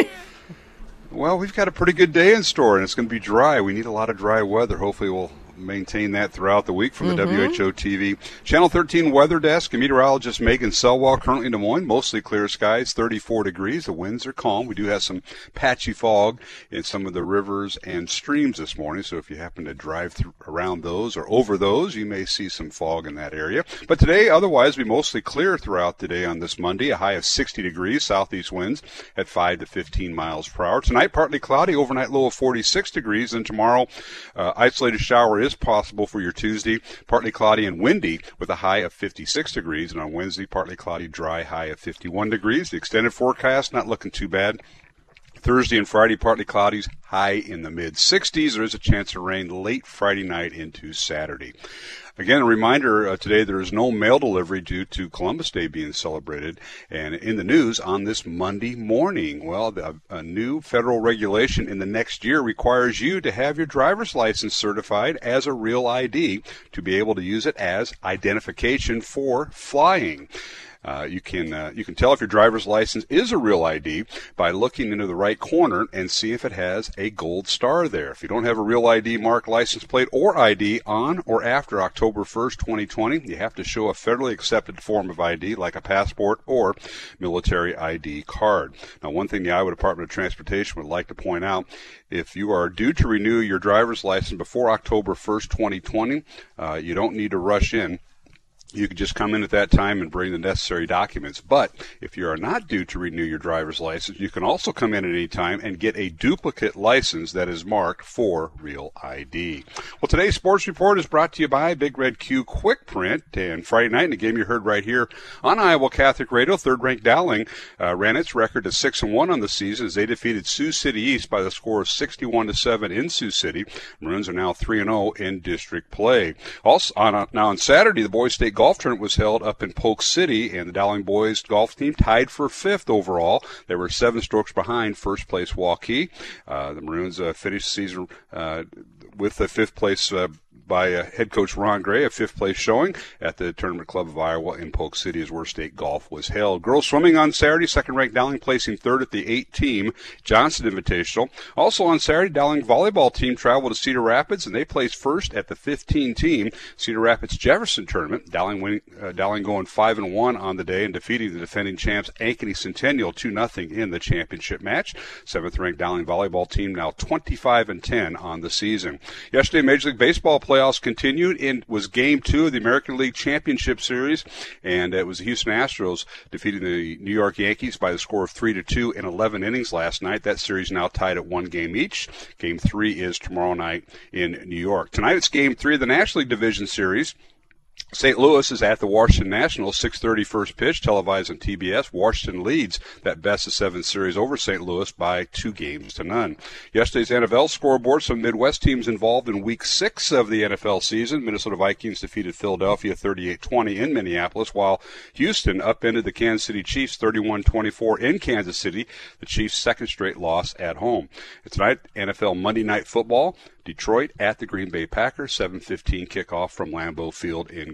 Well, we've got a pretty good day in store, and it's going to be dry. We need a lot of dry weather. Hopefully we'll maintain that throughout the week from the Mhm. W H O T V. Channel thirteen Weather Desk, meteorologist Megan Selwell, currently in Des Moines. Mostly clear skies, thirty-four degrees. The winds are calm. We do have some patchy fog in some of the rivers and streams this morning, so if you happen to drive through, around those or over those, you may see some fog in that area. But today, otherwise, we mostly clear throughout the day on this Monday. A high of sixty degrees, southeast winds at five to fifteen miles per hour. Tonight, partly cloudy, overnight low of forty-six degrees. And tomorrow, uh, isolated shower is possible for your Tuesday. Partly cloudy and windy with a high of fifty-six degrees. And on Wednesday, partly cloudy, dry, high of fifty-one degrees. The extended forecast, not looking too bad. Thursday and Friday, partly cloudy, high in the mid-sixties. There is a chance of rain late Friday night into Saturday. Again, a reminder, uh, today there is no mail delivery due to Columbus Day being celebrated. And in the news on this Monday morning, well, the, a new federal regulation in the next year requires you to have your driver's license certified as a real I D to be able to use it as identification for flying. Uh, you can uh, you can tell if your driver's license is a real I D by looking into the right corner and see if it has a gold star there. If you don't have a real I D marked license plate or I D on or after October first, twenty twenty, you have to show a federally accepted form of I D like a passport or military I D card. Now, one thing the Iowa Department of Transportation would like to point out, if you are due to renew your driver's license before October first, twenty twenty, uh, you don't need to rush in. You can just come in at that time and bring the necessary documents. But if you are not due to renew your driver's license, you can also come in at any time and get a duplicate license that is marked for real I D. Well, today's sports report is brought to you by Big Red Q Quick Print. And Friday night in the game you heard right here on Iowa Catholic Radio, third-ranked Dowling uh, ran its record to six and one on the season as they defeated Sioux City East by the score of sixty-one to seven in Sioux City. Maroons are now three and oh in district play. Also, on a, now on Saturday, the boys' state golf tournament was held up in Polk City, and the Dowling boys golf team tied for fifth overall. They were seven strokes behind first place Waukee. Uh, the Maroons uh, finished the season uh, with the fifth place uh, by uh, head coach Ron Gray, a fifth place showing at the Tournament Club of Iowa in Polk City is where state golf was held. Girls swimming on Saturday, second-ranked Dowling placing third at the eight-team Johnson Invitational. Also on Saturday, Dowling volleyball team traveled to Cedar Rapids, and they placed first at the fifteen-team Cedar Rapids Jefferson Tournament. Dowling winning, uh, Dowling going five and one on the day and defeating the defending champs Ankeny Centennial two nothing in the championship match. seventh-ranked Dowling volleyball team now twenty-five and ten on the season. Yesterday, Major League Baseball playoffs continued. It was game two of the American League Championship Series, and it was the Houston Astros defeating the New York Yankees by the score of three to two in eleven innings last night. That series now tied at one game each. Game three is tomorrow night in New York. Tonight it's game three of the National League Division Series. Saint Louis is at the Washington Nationals, six thirty first pitch, televised on T B S. Washington leads that best of seven series over Saint Louis by two games to none. Yesterday's N F L scoreboard, some Midwest teams involved in week six of the N F L season. Minnesota Vikings defeated Philadelphia thirty-eight twenty in Minneapolis, while Houston upended the Kansas City Chiefs thirty-one twenty-four in Kansas City, the Chiefs' second straight loss at home. And tonight, N F L Monday Night Football, Detroit at the Green Bay Packers, seven fifteen kickoff from Lambeau Field in Green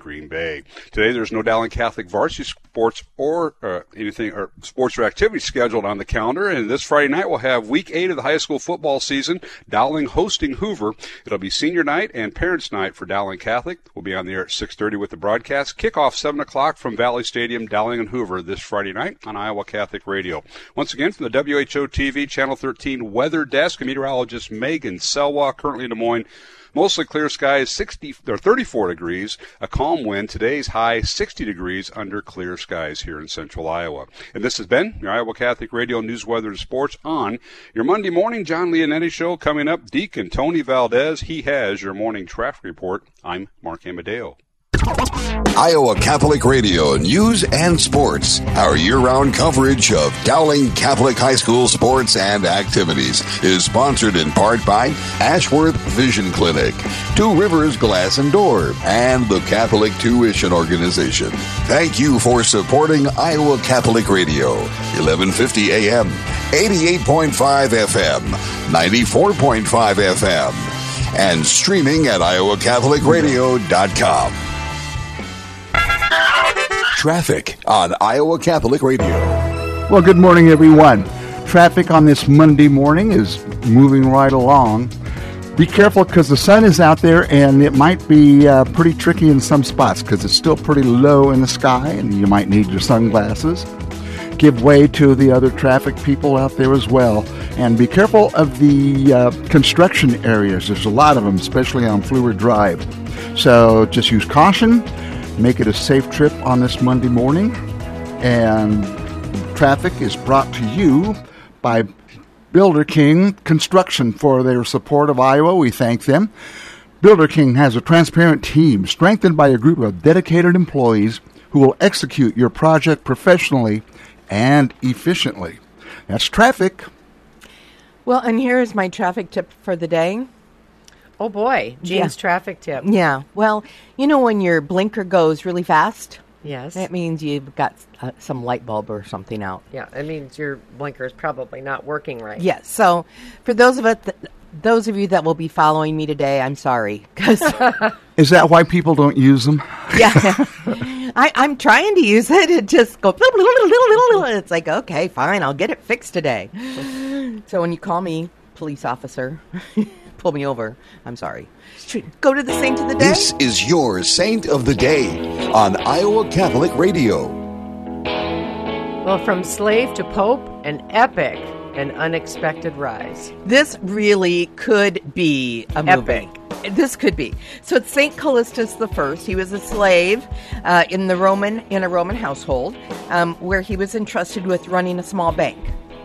Green Bay. Today, there's no Dowling Catholic varsity sports or uh, anything or sports or activity scheduled on the calendar. And this Friday night, we'll have week eight of the high school football season. Dowling hosting Hoover. It'll be senior night and parents' night for Dowling Catholic. We'll be on the air at six thirty with the broadcast. Kickoff seven o'clock from Valley Stadium, Dowling and Hoover this Friday night on Iowa Catholic Radio. Once again, from the W H O T V Channel thirteen Weather Desk, meteorologist Megan Selwa, currently in Des Moines. Mostly clear skies, sixty or thirty-four degrees, a calm wind. Today's high, sixty degrees under clear skies here in central Iowa. And this has been your Iowa Catholic Radio News, Weather, and Sports on your Monday morning John Leonetti Show. Coming up, Deacon Tony Valdez. He has your morning traffic report. I'm Mark Amadeo. Iowa Catholic Radio News and Sports. Our year-round coverage of Dowling Catholic High School sports and activities is sponsored in part by Ashworth Vision Clinic, Two Rivers Glass and Door, and the Catholic Tuition Organization. Thank you for supporting Iowa Catholic Radio, eleven fifty A M, eighty-eight point five F M, ninety-four point five F M, and streaming at iowa catholic radio dot com. Traffic on Iowa Catholic Radio. Well, good morning, everyone. Traffic on this Monday morning is moving right along. Be careful because the sun is out there and it might be uh, pretty tricky in some spots because it's still pretty low in the sky and you might need your sunglasses. Give way to the other traffic people out there as well. And be careful of the uh, construction areas. There's a lot of them, especially on Fluor Drive. So just use caution. Make it a safe trip on this Monday morning. And traffic is brought to you by Builder King Construction for their support of Iowa. We thank them. Builder King has a transparent team strengthened by a group of dedicated employees who will execute your project professionally and efficiently. That's traffic. Well, and here is my traffic tip for the day. Oh, boy. Jean's Yeah. traffic tip. Yeah. Well, you know when your blinker goes really fast? Yes. That means you've got uh, some light bulb or something out. Yeah, it means your blinker is probably not working right. Yes. So for those of us, th- those of you that will be following me today, I'm sorry. Cause Is that why people don't use them? yeah, I, I'm trying to use it. It just goes. It's like, okay, fine, I'll get it fixed today. So when you call me, police officer, pull me over, I'm sorry. Go to the saint of the day. This is your Saint of the Day on Iowa Catholic Radio. Well, from slave to pope, an epic and unexpected rise. This really could be a movie. Epic. This could be. So it's Saint Callistus the First. He was a slave uh, in the Roman in a Roman household, um, where he was entrusted with running a small bank.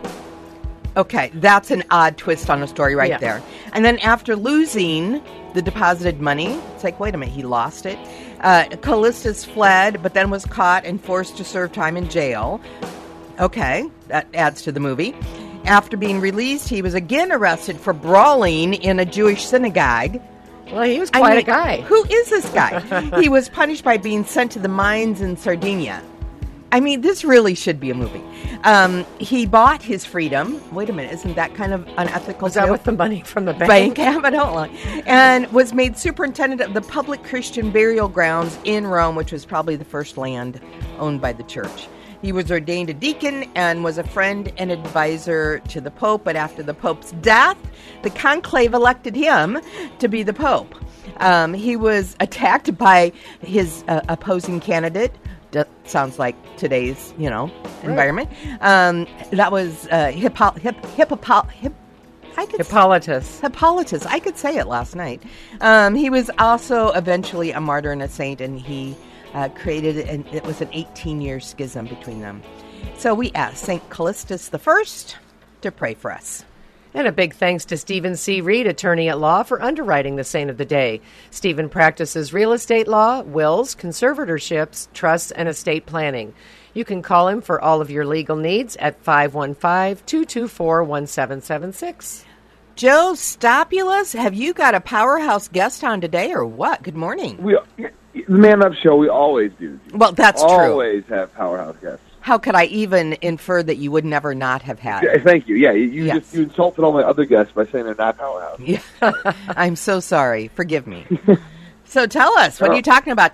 Okay, that's an odd twist on a story right Yeah. there. And then after losing the deposited money, it's like, wait a minute, he lost it. Uh, Callistus fled, but then was caught and forced to serve time in jail. Okay, that adds to the movie. After being released, he was again arrested for brawling in a Jewish synagogue. Well, he was I quite mean, a guy. Who is this guy? He was punished by being sent to the mines in Sardinia. I mean, this really should be a movie. Um, he bought his freedom. Wait a minute, isn't that kind of unethical? Was that too? with the money from the bank? Bank, evidently. And was made superintendent of the public Christian burial grounds in Rome, which was probably the first land owned by the church. He was ordained a deacon and was a friend and advisor to the Pope. But after the Pope's death, the conclave elected him to be the Pope. Um, he was attacked by his uh, opposing candidate. That sounds like today's, you know, Right. environment. Um, that was uh, Hippo, Hip, Hippo, Hip, I could Hippolytus. Hippolytus. I could say it last night. Um, he was also eventually a martyr and a saint, and he uh, created, and it was an eighteen-year schism between them. So we asked Saint Callistus the First to pray for us. And a big thanks to Stephen C. Reed, attorney at law, for underwriting the Saint of the Day. Stephen practices real estate law, wills, conservatorships, trusts, and estate planning. You can call him for all of your legal needs at five one five, two two four, one seven seven six. Joe Stopulus, have you got a powerhouse guest on today or what? Good morning. We, the Man Up Show, we always do. Well, that's true. Always have powerhouse guests. How could I even infer that you would never not have had? Yeah, thank you. Yeah, you, you Yes. just you insulted all my other guests by saying they're not powerhouse. Yeah. I'm so sorry. Forgive me. So tell us, what are you talking about today?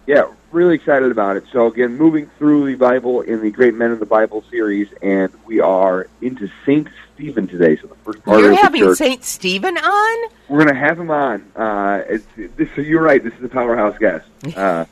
Yeah, really excited about it. So again, moving through the Bible in the Great Men of the Bible series, and we are into Saint Stephen today. So the first part You're of the having church. Saint Stephen on? We're going to have him on. Uh, it's, this, so you're right. This is a powerhouse guest. Uh,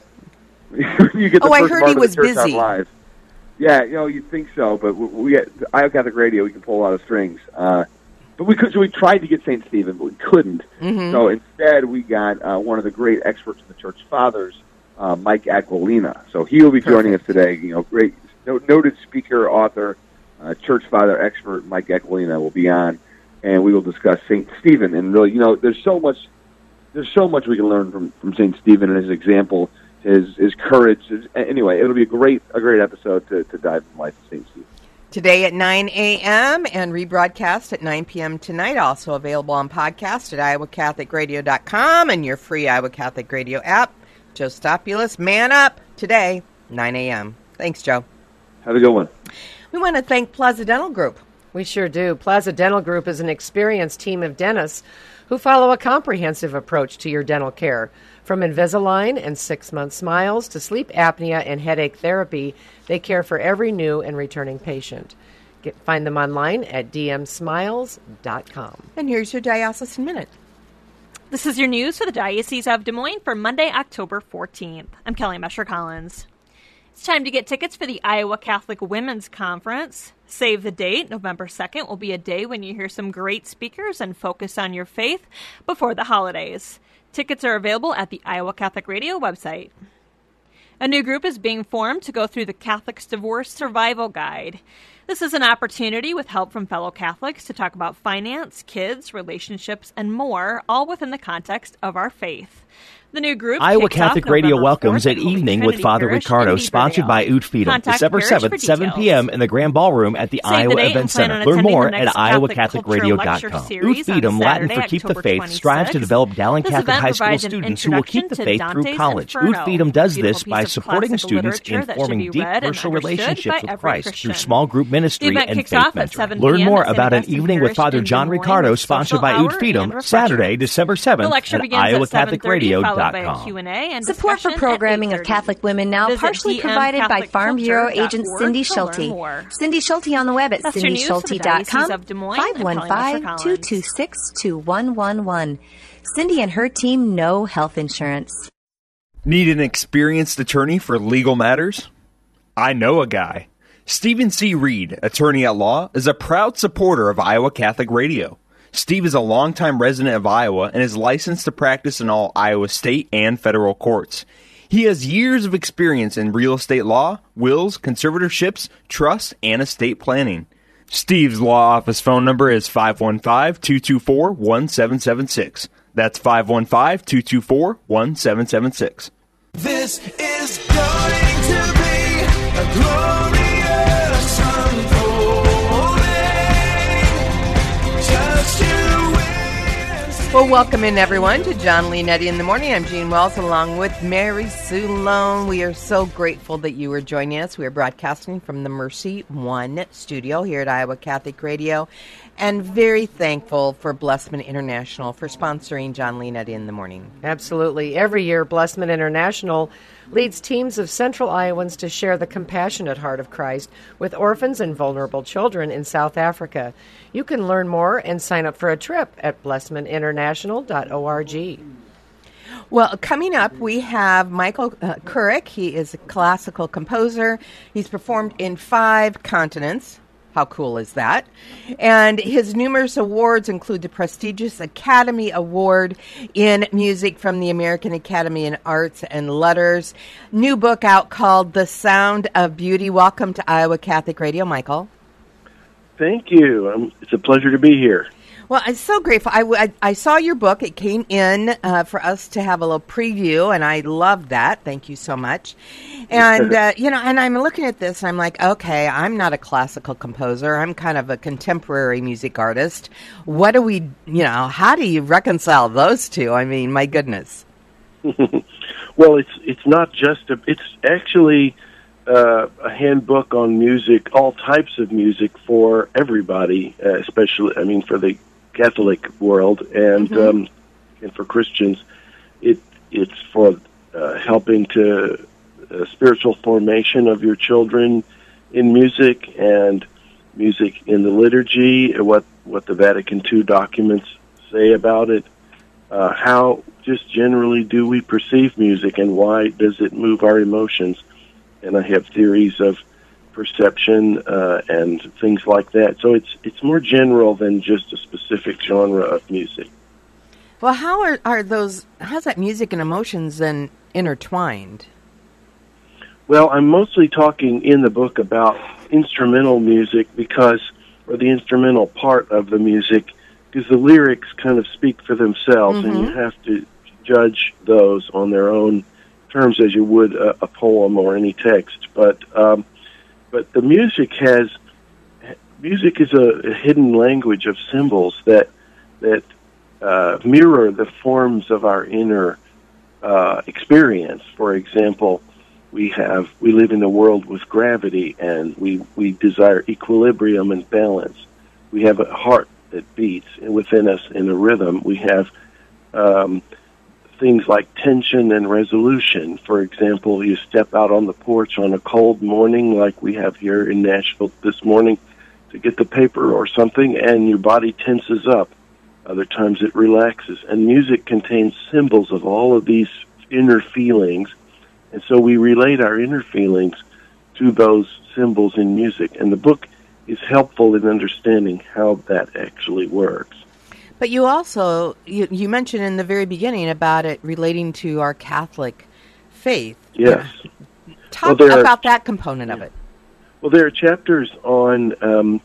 you get the Oh, I first heard part he of the was church on busy. live. Yeah, you know, you'd think so, but we, we at Iowa Catholic Radio, we can pull a lot of strings. Uh, but we could, so we tried to get Saint Stephen, but we couldn't. Mhm. So instead, we got uh, one of the great experts in the Church Fathers, uh, Mike Aquilina. So he will be joining us today. You know, great no, noted speaker, author, uh, Church Father expert Mike Aquilina will be on, and we will discuss Saint Stephen. And really, you know, there's so much, there's so much we can learn from from Saint Stephen and his example. His his courage. His, anyway, it'll be a great a great episode to, to dive into the life of Saint Stephen. Today at nine a.m. and rebroadcast at nine p.m. tonight. Also available on podcast at iowa catholic radio dot com and your free Iowa Catholic Radio app. Joe Stopulus, man up today, nine a.m. Thanks, Joe. Have a good one. We want to thank Plaza Dental Group. We sure do. Plaza Dental Group is an experienced team of dentists who follow a comprehensive approach to your dental care. From Invisalign and six-month smiles to sleep apnea and headache therapy, they care for every new and returning patient. Get, find them online at d m smiles dot com. And here's your Diocesan Minute. This is your news for the Diocese of Des Moines for Monday, October fourteenth. I'm Kelly Mesher-Collins. It's time to get tickets for the Iowa Catholic Women's Conference. Save the date. November second will be a day when you hear some great speakers and focus on your faith before the holidays. Tickets are available at the Iowa Catholic Radio website. A new group is being formed to go through the Catholic's Divorce Survival Guide. This is an opportunity with help from fellow Catholics to talk about finance, kids, relationships, and more, all within the context of our faith. The new group Iowa kicks off Catholic Radio November welcomes fourth at at Holy Evening with Trinity Father Parish Ricardo, in sponsored by Beaverdale. Oud Feedom, Contact December the parish seventh, for seven details. p.m. in the Grand Ballroom at the Save the Iowa date Event and plan Center. on Learn attending more the at next iowa Catholic catholic Culture radio dot Lecture com. Oud Series on Feedom, Latin for Saturday, Keep the October Faith, strives to twenty-sixth. develop Dowling This Catholic event High School provides an students who will keep the introduction to faith through Dante's college. Oud Inferno, Feedom does beautiful this by piece of supporting classical students literature in that should forming be deep read and personal understood relationships by with every Christ Christian. through small group The ministry event and kicks faith off at mentoring. seven Learn p.m. more at Saint about an Augustine evening with Parish Father in John Des Moines Ricardo, with sponsored social by hour Oud Feedom, and Saturday, refreshments. December The seventh lecture at begins iowa at catholic seven thirty, radio followed dot by a com. Q and A and Support for discussion at programming eight of thirty. Catholic Women Now, Visit partially D M provided by Catholic Farm Bureau Culture dot agent org Cindy to learn Schulte. more. Cindy Schulte on the web at That's your cindy news for the schulte dot com, Diocese of Des Moines. five one five, two two six, two one one one. Cindy and her team know health insurance. Need an experienced attorney for legal matters? I know a guy. Stephen C. Reed, attorney at law, is a proud supporter of Iowa Catholic Radio. Steve is a longtime resident of Iowa and is licensed to practice in all Iowa state and federal courts. He has years of experience in real estate law, wills, conservatorships, trusts, and estate planning. Steve's law office phone number is five one five, two two four, one seven seven six. That's five one five, two two four, one seven seven six. This is going to be a glorious unfolding. Just you wait. Well, welcome in, everyone, to John Leonetti in the Morning. I'm Jean Wells, along with Mary Sue Lone. We are so grateful that you are joining us. We are broadcasting from the Mercy One studio here at Iowa Catholic Radio, and very thankful for Blessman International for sponsoring John Leonetti in the Morning. Absolutely. Every year, Blessman International leads teams of Central Iowans to share the compassionate heart of Christ with orphans and vulnerable children in South Africa. You can learn more and sign up for a trip at blessman international dot org. Well, coming up, we have Michael uh, Couric. He is a classical composer. He's performed in five continents. How cool is that? And his numerous awards include the prestigious Academy Award in Music from the American Academy in Arts and Letters. New book out called The Sound of Beauty. Welcome to Iowa Catholic Radio, Michael. Thank you. Um, it's a pleasure to be here. Well, I'm so grateful. I, I, I saw your book. It came in uh, for us to have a little preview, and I loved that. Thank you so much. And, uh, you know, and I'm looking at this, and I'm like, okay, I'm not a classical composer. I'm kind of a contemporary music artist. What do we, you know, how do you reconcile those two? I mean, my goodness. Well, it's it's not just a, it's actually uh, a handbook on music, all types of music for everybody, uh, especially, I mean, for the Catholic world and Mm-hmm. um, and for Christians. It it's for uh, helping to uh, spiritual formation of your children in music and music in the liturgy, what what the Vatican Two documents say about it. Uh, how just generally do we perceive music, and why does it move our emotions? And I have theories of perception uh, and things like that. So it's it's more general than just a specific genre of music. Well, how are, are those, how's that music and emotions then intertwined? Well, I'm mostly talking in the book about instrumental music because, or the instrumental part of the music, because the lyrics kind of speak for themselves, mm-hmm. and you have to judge those on their own terms as you would a, a poem or any text. But um, but the music has, music is a, a hidden language of symbols that that uh, mirror the forms of our inner uh, experience. For example, we have we live in a world with gravity, and we, we desire equilibrium and balance. We have a heart that beats within us in a rhythm. We have um, things like tension and resolution. For example, you step out on the porch on a cold morning like we have here in Nashville this morning to get the paper or something, and your body tenses up. Other times it relaxes. And music contains symbols of all of these inner feelings, and so we relate our inner feelings to those symbols in music. And the book is helpful in understanding how that actually works. But you also, you, you mentioned in the very beginning about it relating to our Catholic faith. Yes. Talk well, about are, that component of it. Well, there are chapters on um,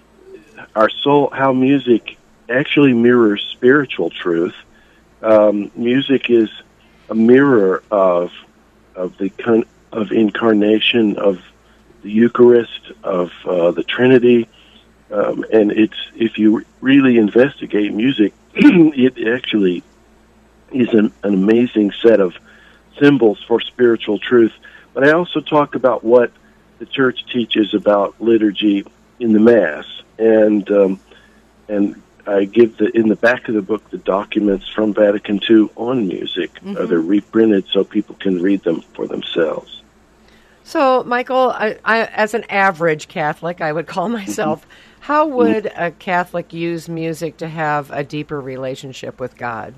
our soul, how music actually mirrors spiritual truth. Um, music is a mirror of of the con- of incarnation, of the Eucharist, of uh, the Trinity, um, and it's if you really investigate music, it actually is an, an amazing set of symbols for spiritual truth. But I also talk about what the Church teaches about liturgy in the Mass, and um, and I give the in the back of the book the documents from Vatican Two on music. Mm-hmm. Uh, they're reprinted so people can read them for themselves. So, Michael, I, I, as an average Catholic, I would call myself, mm-hmm. how would a Catholic use music to have a deeper relationship with God?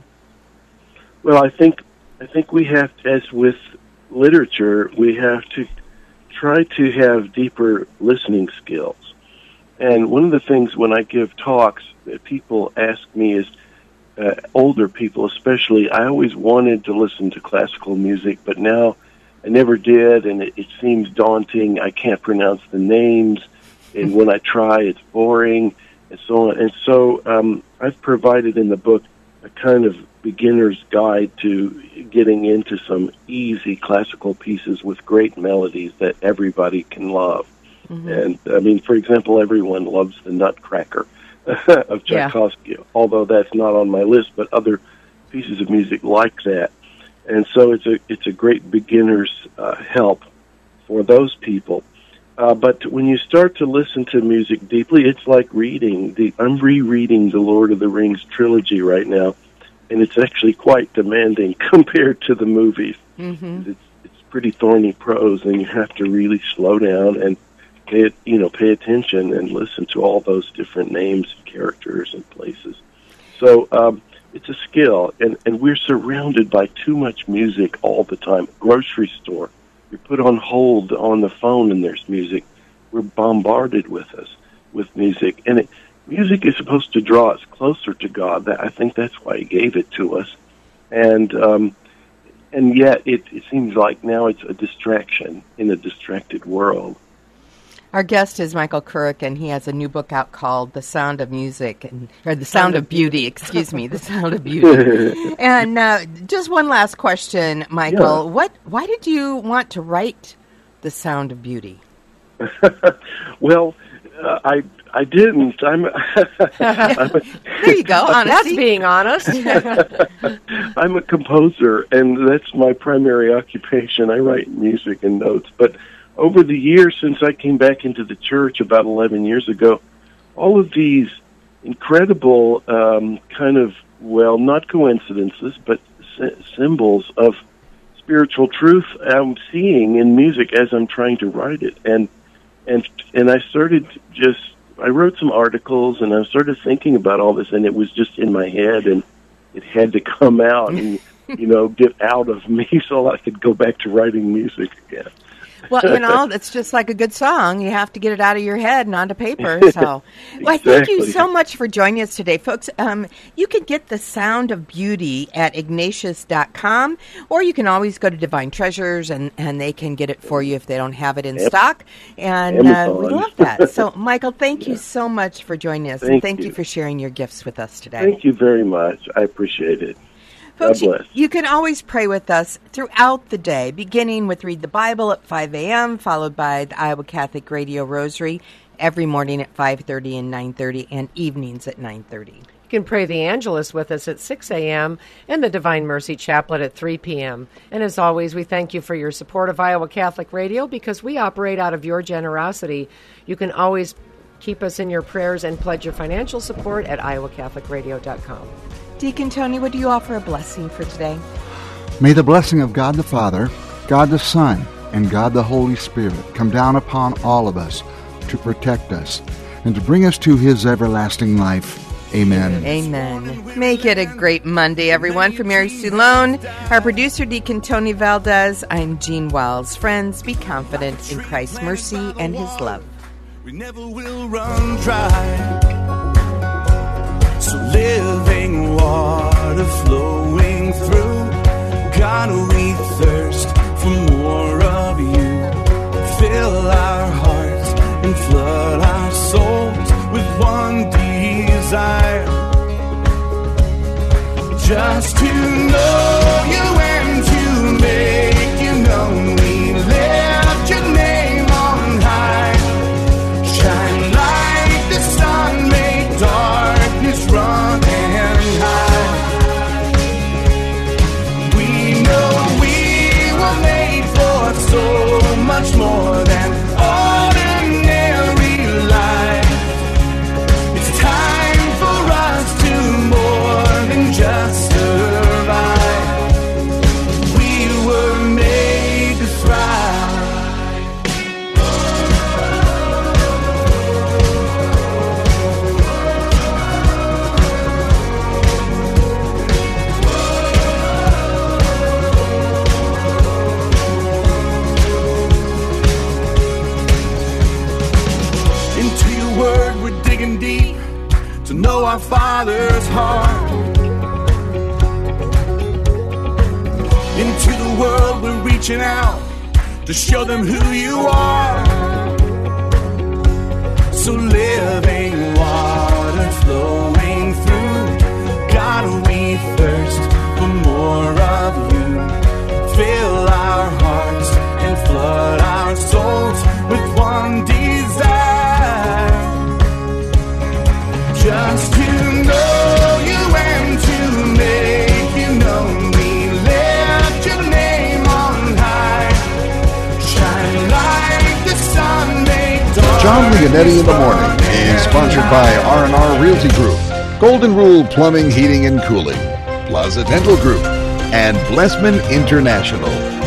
Well, I think I think we have, as with literature, we have to try to have deeper listening skills. And one of the things when I give talks that people ask me is, uh, older people especially, I always wanted to listen to classical music, but now I never did, and it, it seems daunting. I can't pronounce the names, and when I try, it's boring, and so on. And so um, I've provided in the book a kind of beginner's guide to getting into some easy classical pieces with great melodies that everybody can love. Mm-hmm. And, I mean, for example, everyone loves the Nutcracker of Tchaikovsky, yeah. although that's not on my list, but other pieces of music like that. And so it's a it's a great beginner's uh, help for those people. Uh, but when you start to listen to music deeply, it's like reading. The, I'm rereading the Lord of the Rings trilogy right now, and it's actually quite demanding compared to the movies. Mm-hmm. It's it's pretty thorny prose, and you have to really slow down and pay it, you know, pay attention and listen to all those different names and characters and places. So um, it's a skill, and, and we're surrounded by too much music all the time. Grocery store, you're put on hold on the phone and there's music. We're bombarded with us with music, and it, music is supposed to draw us closer to God. That, I think that's why He gave it to us, and um, and yet it, it seems like now it's a distraction in a distracted world. Our guest is Michael Kurek, and he has a new book out called The Sound of Music, and or The Sound of Beauty, excuse me, The Sound of Beauty. And uh, just one last question, Michael. Yeah. What? Why did you want to write The Sound of Beauty? Well, uh, I I didn't. I'm, I'm a, there you go. Honesty. That's being honest. I'm a composer, and that's my primary occupation. I write music and notes, but over the years since I came back into the church about eleven years ago, all of these incredible um, kind of, well, not coincidences, but sy- symbols of spiritual truth I'm seeing in music as I'm trying to write it. And and and I started just, I wrote some articles, and I started thinking about all this, and it was just in my head, and it had to come out and, you know, get out of me so I could go back to writing music again. Well, you know, it's just like a good song. You have to get it out of your head and onto paper. So, well, Exactly. thank you so much for joining us today, folks. Um, you can get The Sound of Beauty at Ignatius dot com, or you can always go to Divine Treasures, and, and they can get it for you if they don't have it in Yep. stock. And uh, Amazon. we love that. So, Michael, thank you so much for joining us, and Thank thank you. you. for sharing your gifts with us today. Thank you very much. I appreciate it. Folks, God you, bless. you can always pray with us throughout the day, beginning with Read the Bible at five a.m., followed by the Iowa Catholic Radio Rosary every morning at five thirty and nine thirty, and evenings at nine thirty. You can pray the Angelus with us at six a.m. and the Divine Mercy Chaplet at three p.m. And as always, we thank you for your support of Iowa Catholic Radio, because we operate out of your generosity. You can always keep us in your prayers and pledge your financial support at iowa catholic radio dot com. Deacon Tony, would you offer a blessing for today? May the blessing of God the Father, God the Son, and God the Holy Spirit come down upon all of us to protect us and to bring us to his everlasting life. Amen. Amen. Make it a great Monday, everyone. For Mary Sue Lone, our producer, Deacon Tony Valdez, I'm Jean Wells. Friends, be confident in Christ's mercy and his love. We never will run dry. So living water flowing through, God, we thirst for more of you. Fill our hearts and flood our souls with one desire, just to know you and to make you known. We lift your name on high. Shine like the sun, make darkness run and hide. We know we were made for so much more than ordinary life. It's time for us to more than just survive. We were made to thrive. Into your word we're digging deep to know our Father's heart. Into the world we're reaching out to show them who you are. So living water flowing through, God, we thirst for more of you. Fill our hearts and flood our souls with one desire, just to know you and to make you known. We lift your name on high. Shine like the sun, make dark. John Leonetti in the Morning is sponsored by R and R Realty Group, Golden Rule Plumbing, Heating and Cooling, Plaza Dental Group, and Blessman International.